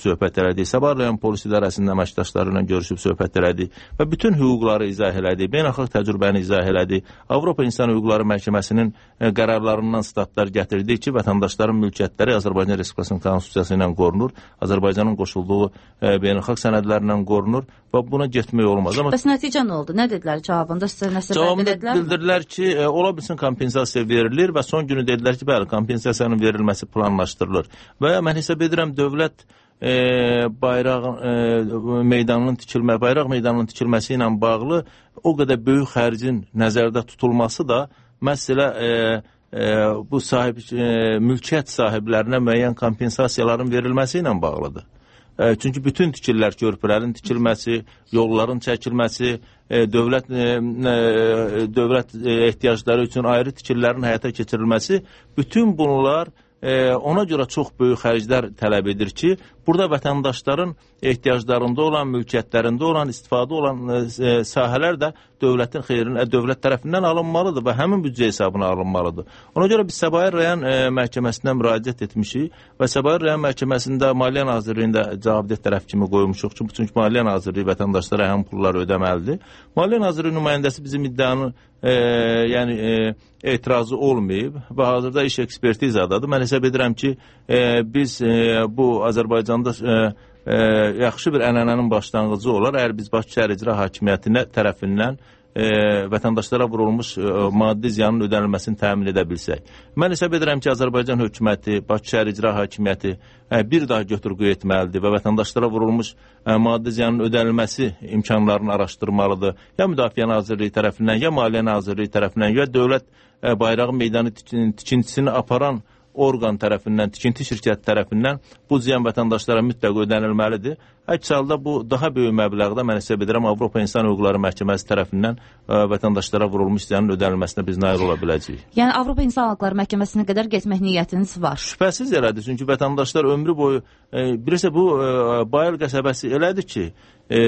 Speaker 19: söhbət elədik. Sabah rayon polis idarəsinin əməkdaşları ilə görüşüb söhbət elədik və bütün hüquqları izah elədik. Beynəlxalq təcrübəni izah elədik. Avropa İnsan Hüquqları Məhkəməsinin qərarlarından statlar gətirdik ki, vətəndaşların mülkiyyətləri Azərbaycan Respublikasının konstitusiyası ilə qorunur, Azərbaycanın qoşulduğu beynəlxalq sənədlərlə qorunur və buna getmək olmaz. Amma
Speaker 4: bəs nəticə nə oldu? Nə dedilər cavabında? Sizə nəsə
Speaker 19: cavabında
Speaker 4: bildilər
Speaker 19: bildirdilər ki, e, ola bilsin kompensasiya verilir və son günü dedilər ki, bəli, kompensasiyanın verilməsi planlaşdırılır. Və mən hesab edirəm dövlət e, bayraq e, meydanının tikilmə, bayraq meydanının tikilməsi ilə bağlı o qədər böyük xərcin nəzərdə tutulması da məsələ e, e, bu sahib e, mülkiyyət sahiblərinə müəyyən kompensasiyaların verilməsi ilə bağlıdır. Çünki bütün tikililər, körpülərin tikilməsi, yolların çəkilməsi, dövlət dövlət ehtiyacları üçün ayrı tikililərin həyata keçirilməsi, bütün bunlar ona görə çox böyük xərclər tələb edir ki, burada vətəndaşların ehtiyaclarında olan, mülkiyyətlərində olan, istifadə olan sahələr də dövlətin xeyrinə, dövlət tərəfindən alınmalıdır və həmin büdcə hesabına alınmalıdır. Ona görə biz Səbail rayon məhkəməsinə müraciət etmişik və Səbail rayon məhkəməsində Maliyyə Nazirliyində cavabdeh tərəf kimi qoymuşuq. Çünki Maliyyə Nazirliyi vətəndaşlara həmin pulları ödəməlidir. Maliyyə Nazirliyi nümayəndəsi bizim iddianı e, yəni e, etirazı olmayıb və hazırda iş ekspertizadadır. Mən hesab edirəm ki, e, biz e, bu Azərbaycanda e, e, yaxşı bir ənənənin başlanğıcı olar. Əgər biz Bakı Şəhər İcra Hakimiyyətinə tərəfindən e, vətəndaşlara vurulmuş e, maddi ziyanın ödənilməsini təmin edə bilsək. Mən hesab edirəm ki, Azərbaycan hökuməti, Bakı Şəhər İcra Hakimiyyəti e, bir daha götür-qoy etməlidir və vətəndaşlara vurulmuş e, maddi ziyanın ödənilməsi imkanlarını araşdırmalıdır. Ya Müdafiə Nazirliyi tərəfindən, ya Maliyyə Nazirliyi tərəfindən, ya dövlət e, bayrağı meydanı tikintisini aparan orqan tərəfindən, tikinti şirkəti tərəfindən bu ziyan vətəndaşlara mütləq ödənilməlidir. Əks halda bu daha böyük məbləğdə mən hesab edirəm Avropa İnsan Hüquqları Məhkəməsi tərəfindən ə, vətəndaşlara vurulmuş ziyanın ödənilməsinə biz nail ola biləcəyik.
Speaker 4: Yəni Avropa İnsan Hüquqları Məhkəməsinə qədər getmək niyyətiniz var?
Speaker 19: Şübhəsiz elədir. Çünki vətəndaşlar ömrü boyu e, bilirsə bu e, Bayıl qəsəbəsi elədir ki, e,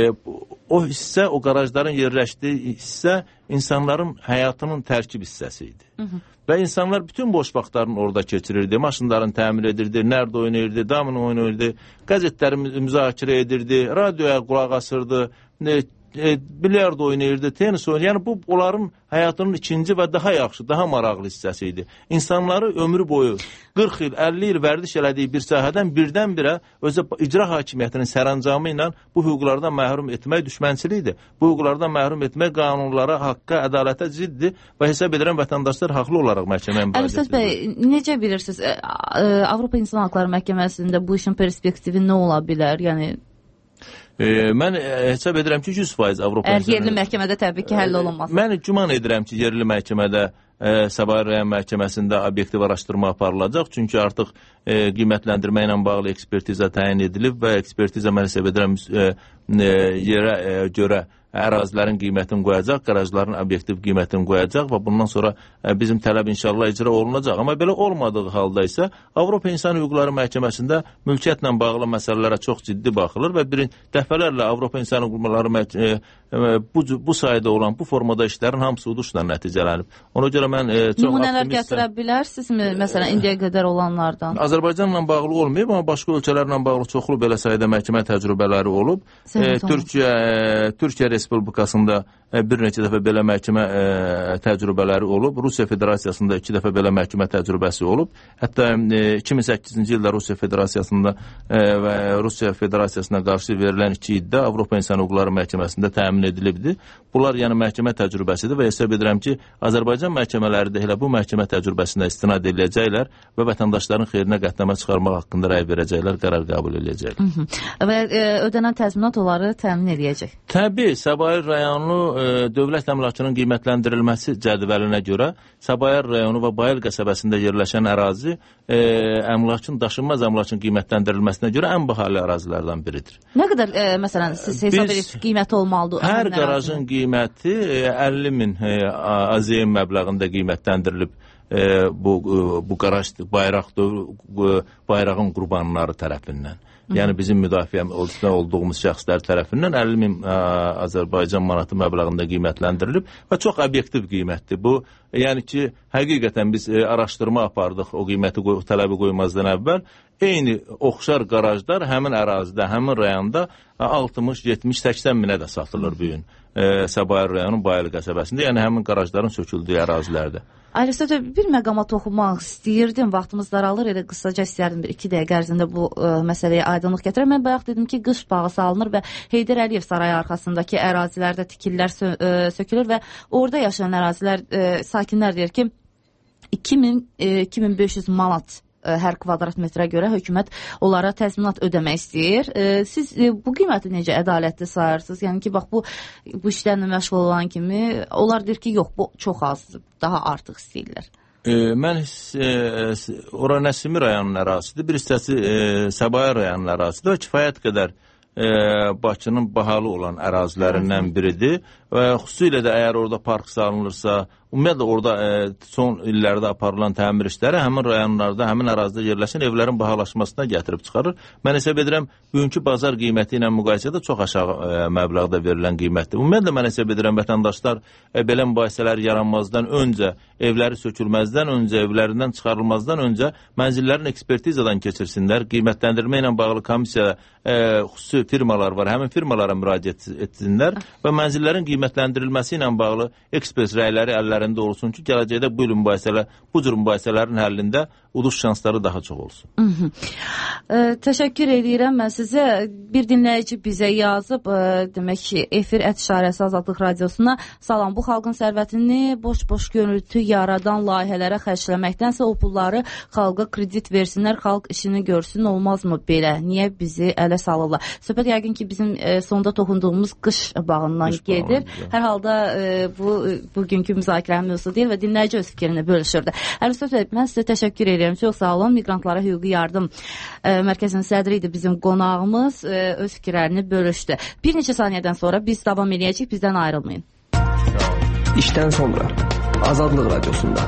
Speaker 19: o hissə, o qarajların yerləşdiyi hissə insanların həyatının tərkib hissəsi idi. Hı -hı. Və insanlar bütün boş vaxtlarını orada keçirirdi. Maşınlarını təmir edirdi, nərd oynayırdı, damını oynayırdı, qəzetləri müzakirə edirdi, radioya qulaq asırdı, e, e, bilyard oynayırdı, tenis oynayırdı. Yəni bu onların həyatının ikinci və daha yaxşı, daha maraqlı hissəsi idi. İnsanları ömrü boyu qırx il, əlli il vərdiş elədiyi bir sahədən birdən-birə özə icra hakimiyyətinin sərəncamı ilə bu hüquqlardan məhrum etmək düşmənçilikdir. Bu hüquqlardan məhrum etmək qanunlara, haqqa, ədalətə ziddir və hesab edirəm vətəndaşlar haqlı olaraq məhkəməyə müraciət
Speaker 4: edir. Əl-Üstad bəy, necə bilirsiniz, Avropa İnsan Hüquqları Məhkəməsində bu işin perspektivi nə ola bilər? Yəni
Speaker 19: E, mən hesab edirəm ki, yüz faiz Avropa
Speaker 4: Əgər yerli məhkəmədə təbii ki, həll olunmaz.
Speaker 19: Mən güman edirəm ki, yerli məhkəmədə e, Səbail rayon məhkəməsində obyektiv araşdırma aparılacaq. Çünki artıq e, qiymətləndirmə ilə bağlı ekspertiza təyin edilib və ekspertiza mən hesab edirəm e, e, yerə e, görə ərazilərin qiymətini qoyacaq, qarajların obyektiv qiymətini qoyacaq və bundan sonra e, bizim tələb inşallah icra olunacaq. Amma belə olmadığı halda isə Avropa İnsan Hüquqları Məhkəməsində mülkiyyətlə bağlı məsələlərə çox ciddi baxılır və bir dəfələrlə Avropa İnsan Hüquqları Məhkəməsi bu, bu sayda olan, bu formada işlərin hamısı uduşla nəticələnib. Ona görə mən e, çox
Speaker 4: nümunələr gətirə bilərsinizmi, məsələn, indiyə qədər olanlardan?
Speaker 19: Azərbaycanla bağlı olmayıb, amma başqa ölkələrlə bağlı çoxlu belə sayda məhkəmə təcrübələri olub. E, Türkiyə, e, Türkiyə Respublikasında e, bir neçə dəfə belə məhkəmə e, təcrübələri olub. Rusiya Federasiyasında iki dəfə belə məhkəmə təcrübəsi olub. Hətta e, iki min səkkizinci ildə Rusiya Federasiyasında e, və Rusiya Federasiyasına qarşı verilən iki iddia Avropa İnsan Hüquqları Məhkəməsində təmin edilibdir. Bunlar yəni məhkəmə təcrübəsidir və hesab edirəm ki, Azərbaycan məhkəmələri də elə bu məhkəmə təcrübəsinə istinad ediləcəklər və vətəndaşların xeyrinə qətnamə çıxarmaq haqqında rəy verəcəklər, qərar qəbul edəcəklər.
Speaker 4: Hı -hı. Və e, ödənən təzminat onları təmin edəcək.
Speaker 19: Təbii, Səbail rayonu e, dövlət əmlakının qiymətləndirilməsi cədvəlinə görə Səbail rayonu və Bayıl qəsəbəsində yerləşən ərazi e, əmlakın, daşınmaz əmlakın qiymətləndirilməsinə görə ən bahalı ərazilərdən biridir.
Speaker 4: Nə qədər e, məsələn siz hesab edirsiniz qiyməti olmalıdır?
Speaker 19: Hər qarajın qiyməti əlli min AZM məbləğində qiymətləndirilib e, bu, bu qaraj bayraq, bayrağın qurbanları tərəfindən. Yəni bizim müdafiə olduğumuz şəxslər tərəfindən əlli min Azərbaycan manatı məbləğində qiymətləndirilib və çox obyektiv qiymətdir. Bu, yəni ki, həqiqətən biz araşdırma apardıq o qiyməti tələbi qoymazdan əvvəl. eyni oxşar qarajlar həmin ərazidə, həmin rayonda altmış, yetmiş, səksən minə də satılır bu gün. E, Səbail rayonunun Bayıl qəsəbəsində, yəni həmin qarajların söküldüyü ərazilərdə.
Speaker 4: Əlbəttə bir məqama toxunmaq istəyirdim, vaxtımız daralır, elə qısaca istəyərdim bir iki dəqiqə ərzində bu ə, məsələyə aydınlıq gətirəm. Mən bayaq dedim ki, qış bağı salınır və Heydər Əliyev sarayı arxasındakı ərazilərdə tikillər sö ə, sökülür və orada yaşayan ərazilər ə, sakinlər deyir ki, iki min iki min beş yüz manat hər kvadrat metrə görə hökumət onlara təzminat ödəmək istəyir. Siz bu qiyməti necə ədalətli sayırsınız? Yəni ki, bax bu bu işlərlə məşğul olan kimi onlar deyir ki, yox, bu çox azdır, daha artıq istəyirlər.
Speaker 19: E, mən e, ora Nəsimi rayonunun ərazisidir, bir hissəsi e, Səbail rayonunun ərazisidir və kifayət qədər e, Bakının bahalı olan ərazilərindən biridir və xüsusilə də əgər orada park salınırsa, ümumiyyətlə orada e, son illərdə aparılan təmir işləri həmin rayonlarda, həmin ərazidə yerləşən evlərin bahalaşmasına gətirib çıxarır. Mən hesab edirəm, bugünkü bazar qiyməti ilə müqayisədə çox aşağı e, məbləğdə verilən qiymətdir. Ümumiyyətlə mən hesab edirəm, vətəndaşlar e, belə mübahisələr yaranmazdan öncə, evləri sökülməzdən öncə, evlərindən çıxarılmazdan öncə mənzillərin ekspertizadan keçirsinlər. Qiymətləndirmə ilə bağlı komisiyada e, xüsusi firmalar var, həmin firmalara müraciət etsinlər və mənzillərin qiymətləndirilməsi ilə bağlı ekspert rəyləri əllərində olsun ki, gələcəkdə bu mübahisələr, bu cür mübahisələrin həllində uduş şansları daha çox olsun.
Speaker 4: Hı -hı. E, təşəkkür edirəm mən sizə. Bir dinləyici bizə yazıb, e, demək ki, efir ət işarəsi Azadlıq Radiosuna salam, bu xalqın sərvətini boş-boş görüntü yaradan layihələrə xərcləməkdənsə o pulları xalqa kredit versinlər, xalq işini görsün, olmazmı belə? Niyə bizi ələ salırlar? Söhbət yəqin ki, bizim e, sonda toxunduğumuz qış bağından qış gedir. Bağlı, Hər halda e, bu bugünkü müzakirə mövzusu deyil və dinləyici öz fikrini bölüşürdü. Əlbəttə, mən sizə təşəkkür edirəm. Çox sağ olun. Miqrantlara hüquqi yardım e, mərkəzinin sədri idi bizim qonağımız. E, öz fikirlərini bölüşdü. Bir neçə saniyədən sonra biz davam edəcəyik. Bizdən ayrılmayın.
Speaker 20: İşdən sonra Azadlıq Radiosunda.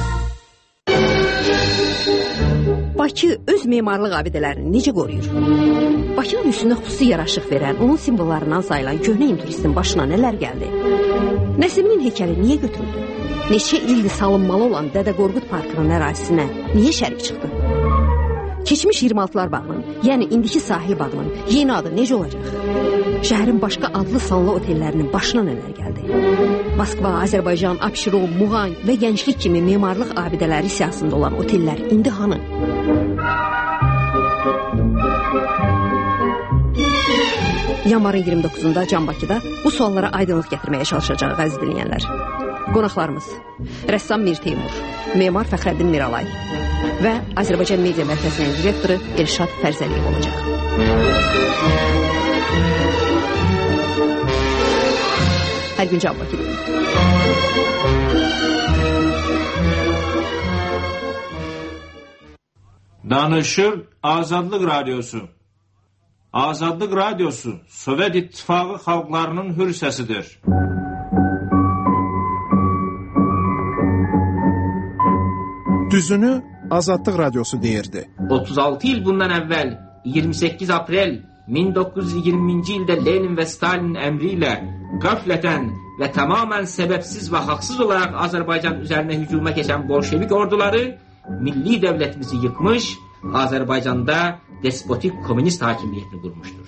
Speaker 9: Bakı öz memarlıq abidələrini necə qoruyur? Bakının üstünə xüsusi yaraşıq verən, onun simvollarından sayılan köhnə turistin başına nələr gəldi? Nəsiminin heykəli niyə götürüldü? Neçə ildir salınmalı olan Dədə Qorqud Parkının ərazisinə niyə şərik çıxdı? Keçmiş iyirmi altılar bağının, yəni indiki sahil bağının yeni adı necə olacaq? Şəhərin başqa adlı sanlı otellərinin başına nələr gəldi? Moskva, Azərbaycan, Abşeron, Muğan və Gənclik kimi memarlıq abidələri siyasında olan otellər indi hanı? Yanvarın iyirmi doqquzunda Can Bakıda bu suallara aydınlıq gətirməyə çalışacaq əziz dinləyənlər. Qonaqlarımız rəssam Mir Teymur, memar Fəxrəddin Miralay və Azərbaycan Media Mərkəzinin direktoru Elşad Fərzəliyev olacaq. Hər gün Can Bakıda.
Speaker 21: Danışır Azadlıq Radyosu. Azadlıq Radyosu Sovet İttifaqı xalqlarının hür səsidir.
Speaker 22: Düzünü Azadlıq Radyosu deyirdi.
Speaker 23: otuz altı il bundan əvvəl iyirmi səkkiz aprel min doqquz yüz iyirminci ildə Lenin və Stalinin əmri ilə qəflətən və tamamən səbəbsiz və haqsız olaraq Azərbaycan üzərinə hücuma keçən bolşevik orduları milli dövlətimizi yıkmış, Azərbaycanda despotik komünist hakimiyyətini qurmuşdur.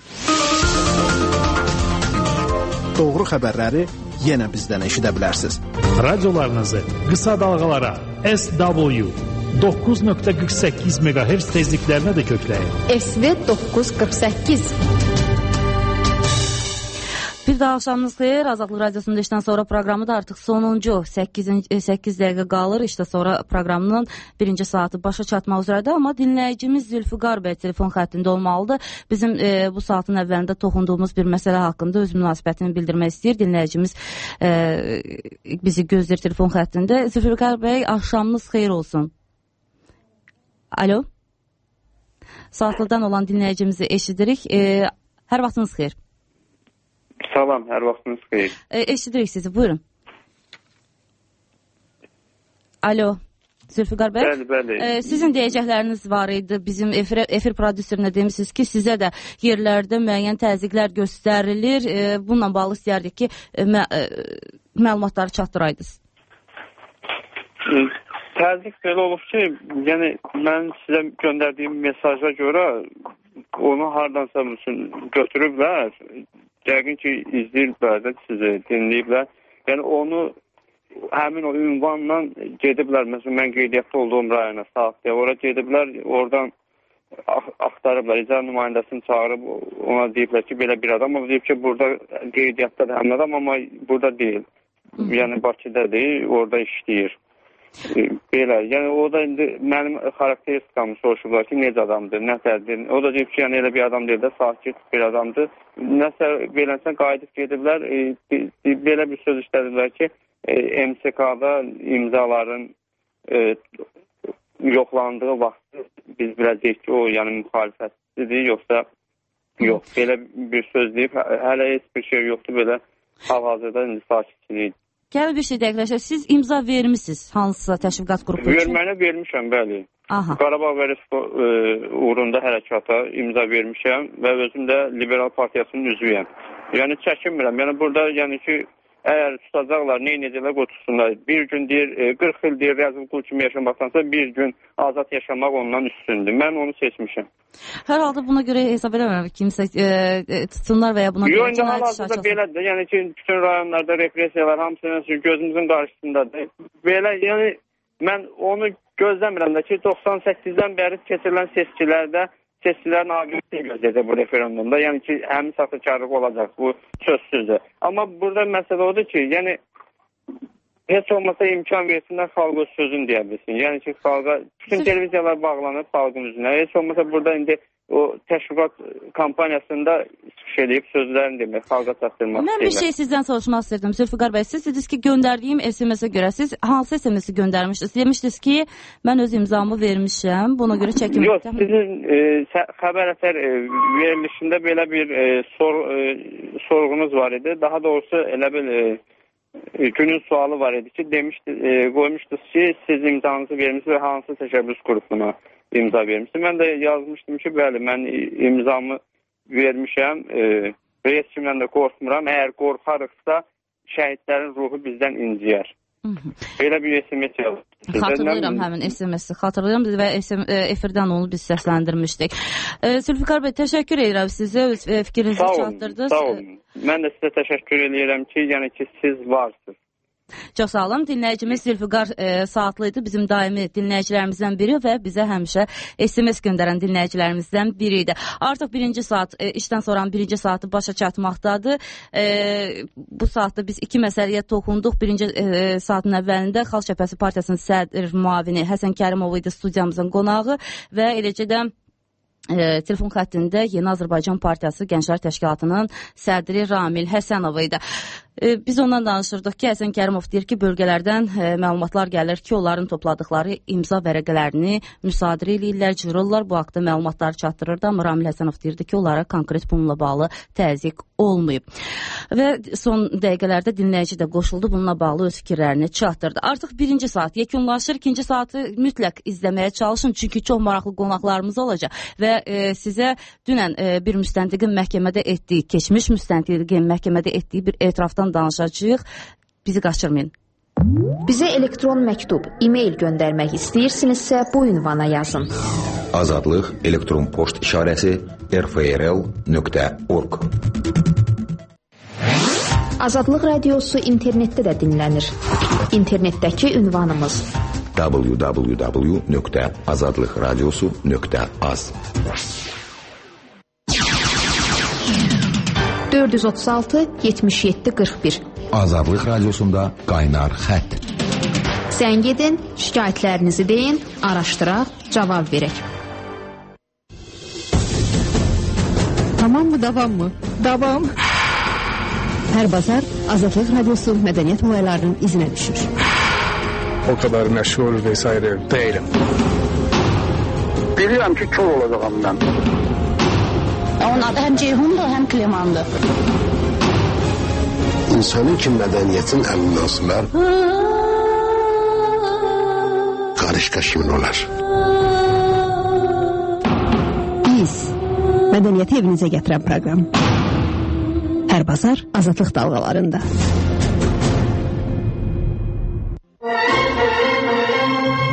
Speaker 22: Doğru xəbərləri yenə bizdən eşidə bilərsiniz.
Speaker 24: Radiolarınızı qısa dalğalara S W doqquz nöqtə qırx səkkiz meqahertz tezliklərinə də kökləyin.
Speaker 10: S V doqquz qırx səkkiz.
Speaker 4: Bir daha axşamınız xeyir. Azadlıq Radiosunda işdən sonra proqramı da artıq sonuncu səkkiz dəqiqə qalır. İşdə sonra proqramının birinci saatı başa çatmaq üzrədir. Amma dinləyicimiz Zülfüqar bəy telefon xəttində olmalıdır. Bizim e, bu saatın əvvəlində toxunduğumuz bir məsələ haqqında öz münasibətini bildirmək istəyir. Dinləyicimiz e, bizi gözləyir telefon xəttində. Zülfüqar bəy, axşamınız xeyir olsun. Alo. Saatlıdan olan dinləyicimizi eşidirik. E, hər vaxtınız xeyir.
Speaker 25: Salam, hər vaxtınız xeyir.
Speaker 4: E, eşidirik sizi, buyurun. Alo, Zülfüqar bəy.
Speaker 25: Bəli, bəli.
Speaker 4: E, sizin deyəcəkləriniz var idi. Bizim efir, efir prodüserinə demişsiniz ki, sizə də yerlərdə müəyyən təzyiqlər göstərilir. E, bununla bağlı istəyərdik ki, e, mə, e, məlumatları çatdıraydınız.
Speaker 25: Təzyiq belə olub ki, yəni mən sizə göndərdiyim mesaja görə onu hardansa götürüblər. Yəqin ki, izləyiblər də sizi, dinləyiblər. Yəni onu həmin o ünvanla gediblər. Məsələn, mən qeydiyyatda olduğum rayona, saatlıya, ora gediblər, oradan axtarıblar. İcra nümayəndəsini çağırıb ona deyiblər ki, belə bir adam. O deyib ki, burada qeydiyyatda da həmin adam, amma burada deyil. Yəni Bakıda deyil, orada işləyir. Belə, yəni o da indi mənim xarakteristikamı soruşublar ki, necə adamdır, nətərdir. O da deyib ki, yəni elə bir adam deyil də, sakit bir adamdır. Nəsə beləsə qayıdıb gediblər, e, belə bir söz işlədiblər ki, e, M S K-da imzaların e, yoxlandığı vaxtı biz biləcəyik ki, o yəni müxalifətlidir, yoxsa yox. Belə bir söz deyib, hələ heç bir şey yoxdur, belə hal-hazırda indi sakitçilik.
Speaker 4: Gəl bir şey dəqiqləşək, siz imza vermişsiniz hansısa təşviqat qrupu üçün?
Speaker 25: Verməni vermişəm, bəli.
Speaker 4: Aha.
Speaker 25: Qarabağ və Respublika e, uğrunda hərəkata imza vermişəm və özüm də Liberal Partiyasının üzvüyəm. Yəni çəkinmirəm. Yəni burada yəni ki, əgər tutacaqlar, nə edəcəklər qotusunlar. Bir gün deyir, e, qırx il deyir, rəzil qul kimi yaşamaqdansa bir gün azad yaşamaq ondan üstündür. Mən onu seçmişəm.
Speaker 4: Hər halda buna görə hesab eləmirəm kimsə e, e, tutsunlar və ya buna görə
Speaker 25: cinayət işi açılsın. Belədir. Yəni ki, bütün rayonlarda repressiyalar hamısının gözümüzün qarşısındadır. Belə, yəni mən onu gözləmirəm də ki, doxsan səkkizdən bəri keçirilən seçkilərdə seçkilərin aqibətini gözləyəcək bu referendumda. Yəni ki, həmin saxtakarlıq olacaq, bu sözsüzdür. Amma burada məsələ odur ki, yəni heç olmasa imkan versinlər, xalq öz sözünü deyə bilsin. Yəni ki, xalqa, bütün televiziyalar bağlanır xalqın üzünə. Heç olmasa burada indi o təşviqat kampaniyasında şey deyib sözlərini demək, xalqa çatdırmaq
Speaker 4: istəyirlər. Mən bir şey sizdən soruşmaq istəyirdim, Zülfüqar bəy. Siz dediniz ki, göndərdiyim S M S-ə görə, siz hansı S M S-i göndərmişdiniz? Demişdiniz ki, mən öz imzamı vermişəm, buna görə çəkim
Speaker 25: Yox, etdim. Sizin e, xəbər əsər e, verilişində belə bir e, sor, e, sorğunuz var idi. Daha doğrusu elə bir e, günün sualı var idi ki, demişdi, e, qoymuşdunuz ki, siz imzanızı vermişsiniz və hansı təşəbbüs qrupuna imza vermişsiniz. Mən də yazmışdım ki, bəli, mən imzamı vermişəm e, və heç kimdən də qorxmuram. Əgər qorxarıqsa, şəhidlərin ruhu bizdən inciyər. Belə bir S M S yazdım.
Speaker 4: Xatırlayıram həmin S M S-i, xatırlayıram və efirdən onu biz səsləndirmişdik. Zülfüqar bəy, təşəkkür edirəm sizə, öz fikrinizi çatdırdınız.
Speaker 25: Sağ olun, mən də sizə təşəkkür edirəm ki, yəni ki, siz varsınız.
Speaker 4: Çox sağ olun. Dinləyicimiz Zülfüqar e, Saatlı idi. Bizim daimi dinləyicilərimizdən biri və bizə həmişə S M S göndərən dinləyicilərimizdən biri idi. Artıq birinci saat, e, işdən sonra birinci saatı başa çatmaqdadır. E, bu saatda biz iki məsələyə toxunduq. Birinci e, saatın əvvəlində Xalq Cəbhəsi Partiyasının sədr müavini Həsən Kərimov idi studiyamızın qonağı və eləcə də E, telefon xəttində Yeni Azərbaycan Partiyası Gənclər Təşkilatının sədri Ramil Həsənov idi. E, biz ondan danışırdıq ki, Həsən Kərimov deyir ki, bölgələrdən e, məlumatlar gəlir ki, onların topladıqları imza vərəqələrini müsadirə eləyirlər, cırırlar. Bu haqda məlumatlar çatdırırdı, amma Ramil Həsənov deyirdi ki, onlara konkret bununla bağlı təzyiq olmayıb. Və son dəqiqələrdə dinləyici də qoşuldu, bununla bağlı öz fikirlərini çatdırdı. Artıq birinci saat yekunlaşır, ikinci saatı mütləq izləməyə çalışın, çünki çox maraqlı qonaqlarımız olacaq və e, sizə dünən e, bir müstəntiqin məhkəmədə etdiyi, keçmiş müstəntiqin məhkəmədə etdiyi bir etirafdan danışacağıq. Bizi qaçırmayın.
Speaker 10: Bizə elektron məktub, e-mail göndərmək istəyirsinizsə bu ünvana yazın.
Speaker 2: Azadlıq elektron poçt işarəsi r f r l nöqtə org.
Speaker 10: Azadlıq radiosu internetdə də dinlənir. İnternetdəki ünvanımız w w w nöqtə azadlıq radiosu nöqtə az. dörd yüz otuz altı yetmiş yeddi qırx bir. Azadlıq radiosunda qaynar xətt. Zəng edin, şikayətlərinizi deyin, araşdıraq, cavab verək.
Speaker 9: Tamam mı, davam mı? Davam. Hər bazar Azadlıq radiosu mədəniyyət olaylarının izinə düşür.
Speaker 22: O kadar məşğul vesaire değilim.
Speaker 5: Bilirəm ki, kör olacağım mən.
Speaker 6: Onun adı həm Ceyhundur, həm Klemandır.
Speaker 7: İnsanın ki, mədəniyyətin ən münasiblər qarışqa kimin olar?
Speaker 9: Biz mədəniyyəti evinizə gətirən proqram. Hər bazar Azadlıq dalğalarında.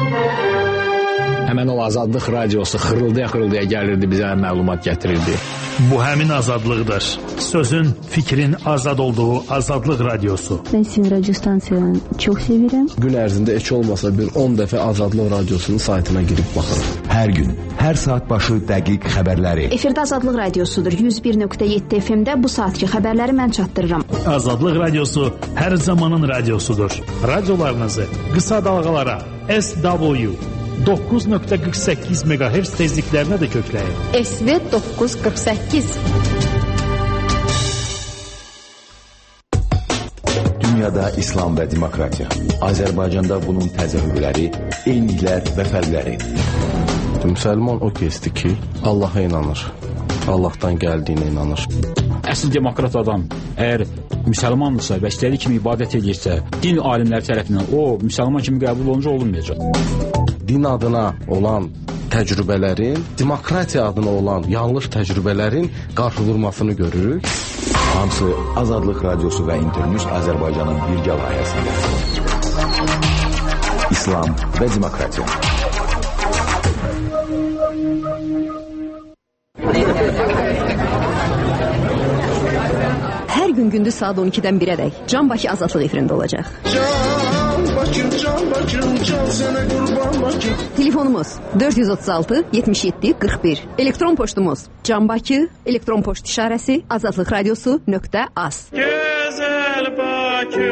Speaker 1: Həmən o Azadlıq radiosu xırıldaya-xırıldaya gəlirdi, bizə məlumat gətirirdi.
Speaker 24: Bu həmin azadlıqdır. Sözün, fikrin azad olduğu Azadlıq radiosu.
Speaker 5: Ben sizin radyo stansiyanı çok severim.
Speaker 3: Gün ərzində heç olmasa bir on dəfə Azadlıq radiosunun saytına girib baxırım.
Speaker 2: Hər gün, hər saat başı dəqiq xəbərləri.
Speaker 10: Efirdə Azadlıq radiosudur. yüz bir nöqtə yeddi F M-də bu saatki xəbərləri mən çatdırıram.
Speaker 24: Azadlıq radiosu hər zamanın radiosudur. Radiolarınızı qısa dalğalara S W doqquz nöqtə qırx səkkiz megahertz tezliklərinə də kökləyin.
Speaker 10: S V doqquz qırx səkkiz.
Speaker 2: Dünyada İslam və demokratiya. Azərbaycanda bunun təzahürləri, eyniliklər və fərqləri.
Speaker 3: Müsəlman o kəsdir ki, Allaha inanır. Allahdan gəldiyinə inanır.
Speaker 8: Əsl demokrat adam əgər müsəlmandırsa və istədiyi kimi ibadət edirsə, din alimləri tərəfindən o müsəlman kimi qəbul olunca olunmayacaq.
Speaker 3: Din adına olan təcrübələrin, demokratiya adına olan yanlış təcrübələrin qarşıdurmasını görürük.
Speaker 2: Hamısı Azadlıq radiosu və İnternews Azərbaycanın birgə layihəsində. İslam və demokratiya.
Speaker 9: Hər gün gündüz saat on ikidən birədək Can Bakı Azadlıq efirində olacaq.
Speaker 11: Can Bakım, Can Bakım, can sənə qurban Bakım.
Speaker 9: Telefonumuz dörd yüz otuz altı yetmiş yeddi qırx bir. Elektron poçtumuz Can Bakı, elektron poçt işarəsi azadlıq radiosu nöqtə az.
Speaker 11: Gözəl Bakı.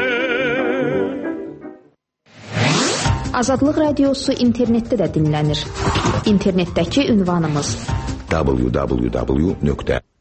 Speaker 10: Azadlıq radiosu internetdə də dinlənir. İnternetdəki ünvanımız
Speaker 2: w w w nöqtə